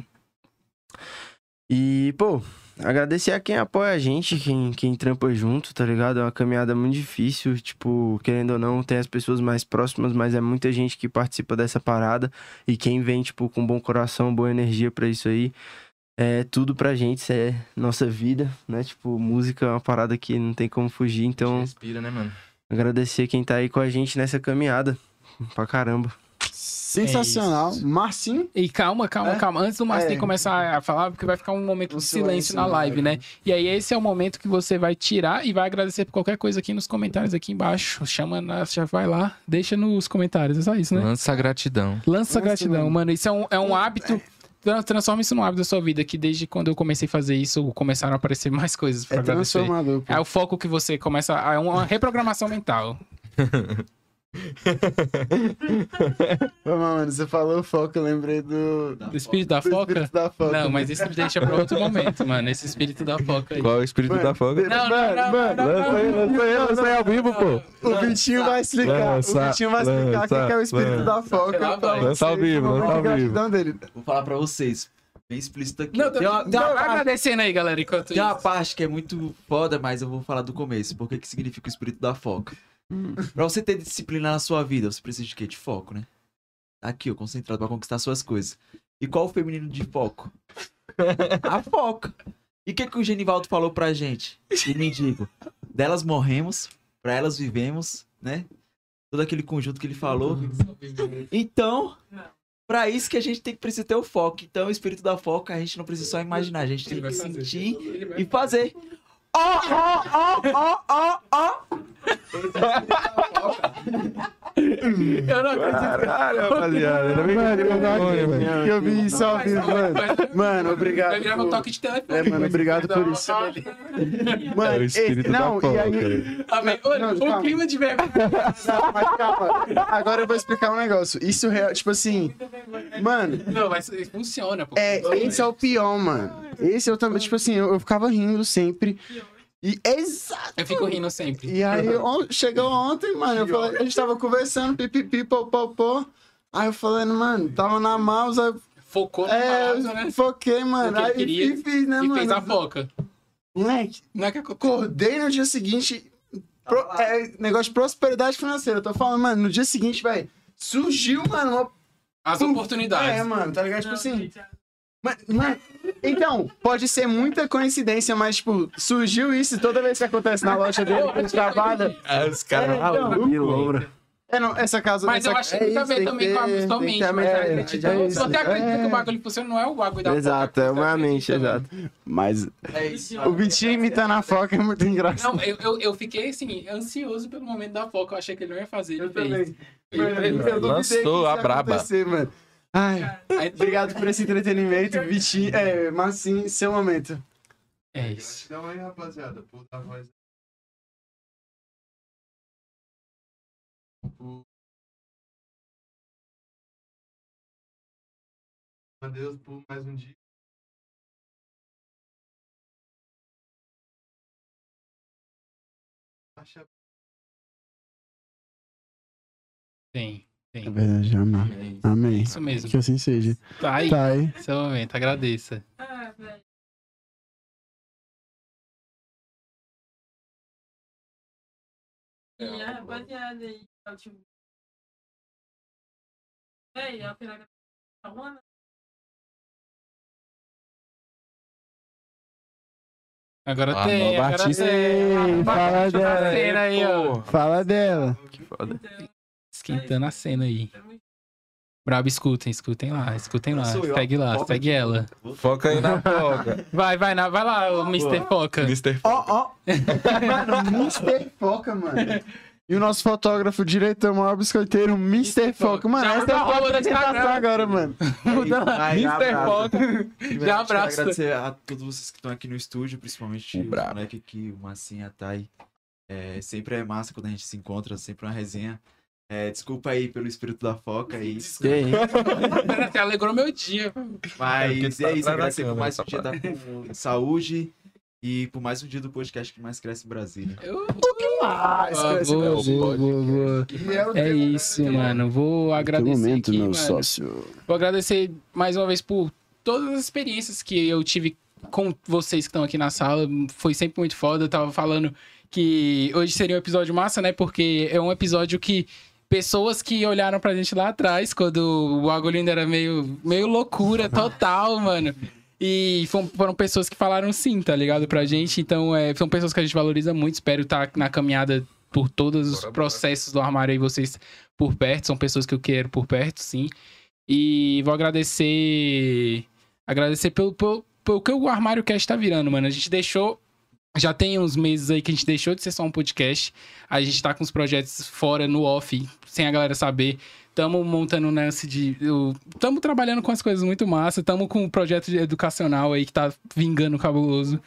E, pô, agradecer a quem apoia a gente, quem, quem trampa junto, tá ligado? É uma caminhada muito difícil, tipo, querendo ou não, tem as pessoas mais próximas, mas é muita gente que participa dessa parada. E quem vem, tipo, com bom coração, boa energia pra isso aí, é tudo pra gente, isso é nossa vida, né? Tipo, música é uma parada que não tem como fugir, então Respira, né, mano? agradecer quem tá aí com a gente nessa caminhada, pra caramba. Sensacional. Marcinho. E calma, calma, É? calma. Antes do Marcinho É. começar a falar, porque vai ficar um momento Um de silêncio silêncio na na live, live. né? E aí esse é o momento que você vai tirar e vai agradecer por qualquer coisa aqui nos comentários aqui embaixo. Chama, na- já vai lá, deixa nos comentários, é só isso, né? Lança a gratidão. Lança Lança, gratidão, mano. mano. Isso é um, é um hábito. Tra- Transforma isso num hábito da sua vida, que desde quando eu comecei a fazer isso, começaram a aparecer mais coisas pra É agradecer. transformador, pô. É o foco que você começa. É uma reprogramação mental. Ô, mano, você falou foco, eu lembrei do... Do espírito da do foca? espírito da foca. Não, mas isso deixa pra outro momento, mano. Esse espírito da foca aí. Qual é o espírito Mano, da folga? Não, não, não, mano, não, não, Lança aí, lança aí, lança aí ao vivo, pô. O Vitinho vai explicar. Lança, o Vitinho vai explicar o que lança, que é o espírito lança. da foca. Lá pra vai. Lança ao vocês, vivo, o momento lança ao de vivo. gratidão dele. Vou falar pra vocês, bem explícito aqui. Não, tem uma, tem não, uma vai parte, agradecendo aí, galera, enquanto tem uma isso. parte que é muito foda, mas eu vou falar do começo. Por que que significa o espírito da foca? Pra você ter disciplina na sua vida, você precisa de quê? De foco, né? Aqui, ó, concentrado pra conquistar suas coisas. E qual o feminino de foco? A foca. E o que, que o Genivaldo falou pra gente? O mendigo. Delas morremos, pra elas vivemos, né? Todo aquele conjunto que ele falou. Então, pra isso que a gente tem que precisar ter o foco. Então, o espírito da foca, a gente não precisa só imaginar, a gente tem que sentir e fazer. Ó, ó, ó, ó, ó, ó. Eu não acredito. Caralho, rapaziada. Ainda bem que Mano, eu não acredito vergonha, que eu vi isso ao vivo, mano. Mano, obrigado. Vai virar um por- toque de telefone. É, mano, obrigado por isso. É Mano, o espírito esse- da não, foca. e aí... Ah, mas, olha, Não, o calma. clima de vergonha. Não, mas calma. Agora eu vou explicar um negócio. Isso, real- tipo assim... Mano, Não, mas funciona, pô. é, esse é o pior, mano. Esse eu também, tipo assim, eu, eu ficava rindo sempre. E exato. Eu fico rindo sempre. E aí, on- chegou ontem, mano, eu falei, a gente tava conversando, pipipi, popopó. Aí eu falando, mano, tava na mouse, aí, Focou na é, palavra, né? foquei, mano. O que ele Aí queria fiz, fiz, né, E mano? fez a foca. Moleque, Não é que aconteceu. acordei no dia seguinte, pro- é, negócio de prosperidade financeira. Eu tô falando, mano, no dia seguinte, velho, surgiu, mano, uma... As oportunidades. É, mano, tá ligado? Tipo assim... Mas, mas- então, pode ser muita coincidência, mas, tipo, surgiu isso toda vez que acontece na loja dele, que ele trabalha. Ah, os caras É, então, Que lombra. É, não, essa casa... Mas essa... eu acho que tem a ver tem também que com a ter- sua tem mente. que ter a mas mentalidade, acredita- é isso, Se você acredita é. que o bagulho funciona, não é o bagulho da Exato, foca, é você uma acredita, mente, mano. exato. Mas É isso. o Vitinho imitando a foca é muito engraçado. Não, eu, eu, eu fiquei, assim, ansioso pelo momento da foca. Eu achei que ele não ia fazer. Ele fez. Mano, Ele eu fez. duvidei que Lançou isso a ia braba. acontecer, mano. Ai, Aí- obrigado por esse entretenimento, Vitinho. É, Marcinho, seu momento. É isso. Então aí, rapaziada, por dar voz. A Deus por mais um dia. Acha Tem, É tem. verdade, amém. É isso. Amém. Isso mesmo. Que assim seja. Tá aí. Tá aí. Seu momento, agradeça. Ah, velho. E a rapaziada aí, tá, tipo. Véi, a pirata tá uma. Agora Ah, tem, Nova agora artista. tem. Fala dela. A cena aí, ó. Fala dela. Que foda. Esquentando a cena aí. Brabo, escutem, escutem lá, escutem lá. Sou eu, Segue lá, foca segue aqui. ela. Foca aí na foca. Vai, vai, na, vai lá, o mister Foca. mister Ó, ó. Mano, mister Foca, mano. E o nosso fotógrafo, diretor, maior biscoiteiro, mister Foca. Mano, Já essa muda é a a roupa foto do que você Instagram. passar agora, mano. Muda lá. Ai, mister abraço. Foca. Primeiramente, Já abraço. Quero agradecer a todos vocês que estão aqui no estúdio, principalmente O o brabo. moleque aqui, o Massinha, a Thay. É, sempre é massa quando a gente se encontra, sempre uma resenha. É, desculpa aí pelo espírito da foca aí. Que aí? Você alegrou meu dia. Mas É, porque tu tá é isso, atrás da agradecer por câmera, mais um dia safado. da com saúde e por mais um dia do podcast que mais cresce em Brasília. Eu... Ah, esquece, boa, Brasil. boa, boa, boa. É isso, mano. Vou agradecer aqui, mano. sócio. Vou agradecer mais uma vez por todas as experiências que eu tive com vocês que estão aqui na sala. Foi sempre muito foda. Eu tava falando que hoje seria um episódio massa, né? Porque é um episódio que pessoas que olharam pra gente lá atrás, quando o bagulho ainda era meio, meio loucura total, mano. E foram, foram pessoas que falaram sim, tá ligado? Pra gente. Então, é, são pessoas que a gente valoriza muito. Espero estar na caminhada por todos os Bora, bora. processos do armário aí, vocês por perto. São pessoas que eu quero por perto, sim. E vou agradecer. Agradecer pelo, pelo, pelo que o Armário Cast tá virando, mano. A gente deixou. Já tem uns meses aí que a gente deixou de ser só um podcast. A gente tá com os projetos fora, no off, sem a galera saber. Tamo montando um lance de. Eu, tamo trabalhando com as coisas muito massa. Tamo com um projeto de educacional aí que tá vingando cabuloso.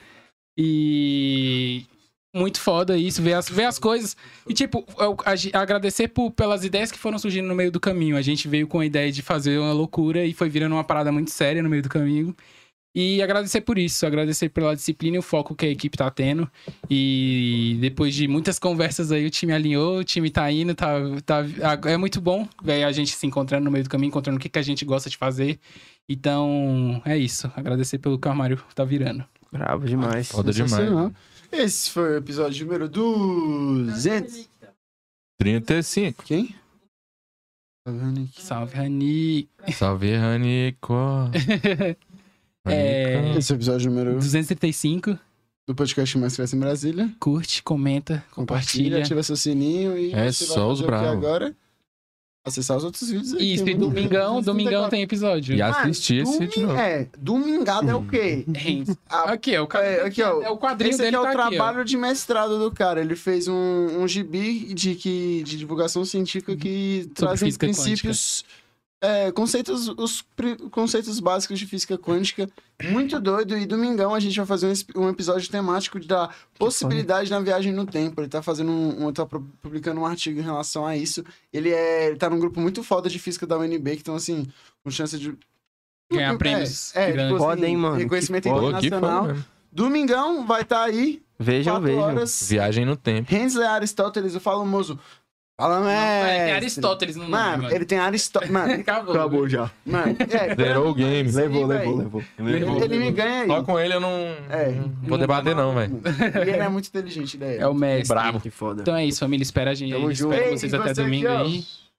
E. Muito foda isso, ver as, ver as coisas. E, tipo, eu- a ge- agradecer por, pelas ideias que foram surgindo no meio do caminho. A gente veio com a ideia de fazer uma loucura e foi virando uma parada muito séria no meio do caminho. E agradecer por isso, agradecer pela disciplina e o foco que a equipe tá tendo. E depois de muitas conversas aí, o time alinhou, o time tá indo, tá, tá, é muito bom ver a gente se encontrando no meio do caminho, encontrando o que, que a gente gosta de fazer. Então, é isso. Agradecer pelo que o armário tá virando. Bravo demais. Foda demais. Sensacional. Esse foi o episódio número duzentos. trinta e cinco. Quem? Tá vendo aqui? Salve, Rani. Salve, Ranico. É, Esse é o episódio número duzentos e trinta e cinco. do podcast Mais Cresce em Brasília. Curte, comenta, Compartilha, compartilha. ativa seu sininho e É você só vai os fazer o que bravos. agora? Acessar os outros vídeos aí. Isso, tem e muito- domingão, duzentos e trinta e domingão quatro. tem episódio. E assistir esse Domi- vídeo. É, domingado é o quê? Gente, A- Aqui, é o, ca- É, aqui, ó. é o quadrinho Esse aqui dele é o tá aqui, ó. trabalho de mestrado do cara. Ele fez um, um gibi de, que, de divulgação científica que trazem física princípios, é, conceitos, os pri- conceitos básicos de física quântica. Muito doido. E domingão a gente vai fazer um, es- um episódio temático da possibilidade na viagem no tempo. Ele tá fazendo um, um- tá pro- publicando um artigo em relação a isso. Ele é, ele tá num grupo muito foda de física da U N B, que estão assim, com chance de Ganhar prêmios É, é grandes. tipo assim, Foda, hein, mano? reconhecimento Que foda. Pô, que foda internacional. mesmo. Domingão vai estar aí, Vejam, quatro vejam. horas. Viagem no tempo. Hensley Aristóteles, o famoso. Fala, É, mestre. tem Aristóteles no nome, Mano, mano. ele tem Aristóteles. Mano, Acabou. Acabou já. mano. É, Zerou o game. isso aí, Levou, véi. levou, levou. Ele, ele me ganha aí. Só com ele eu não, É. não vou debater, não, velho. E ele é muito inteligente, daí. É o mestre. Que foda. Então é isso, família. Espera a gente. Tamo aí. junto. Espero Ei, vocês e até você domingo aqui, ó. aí.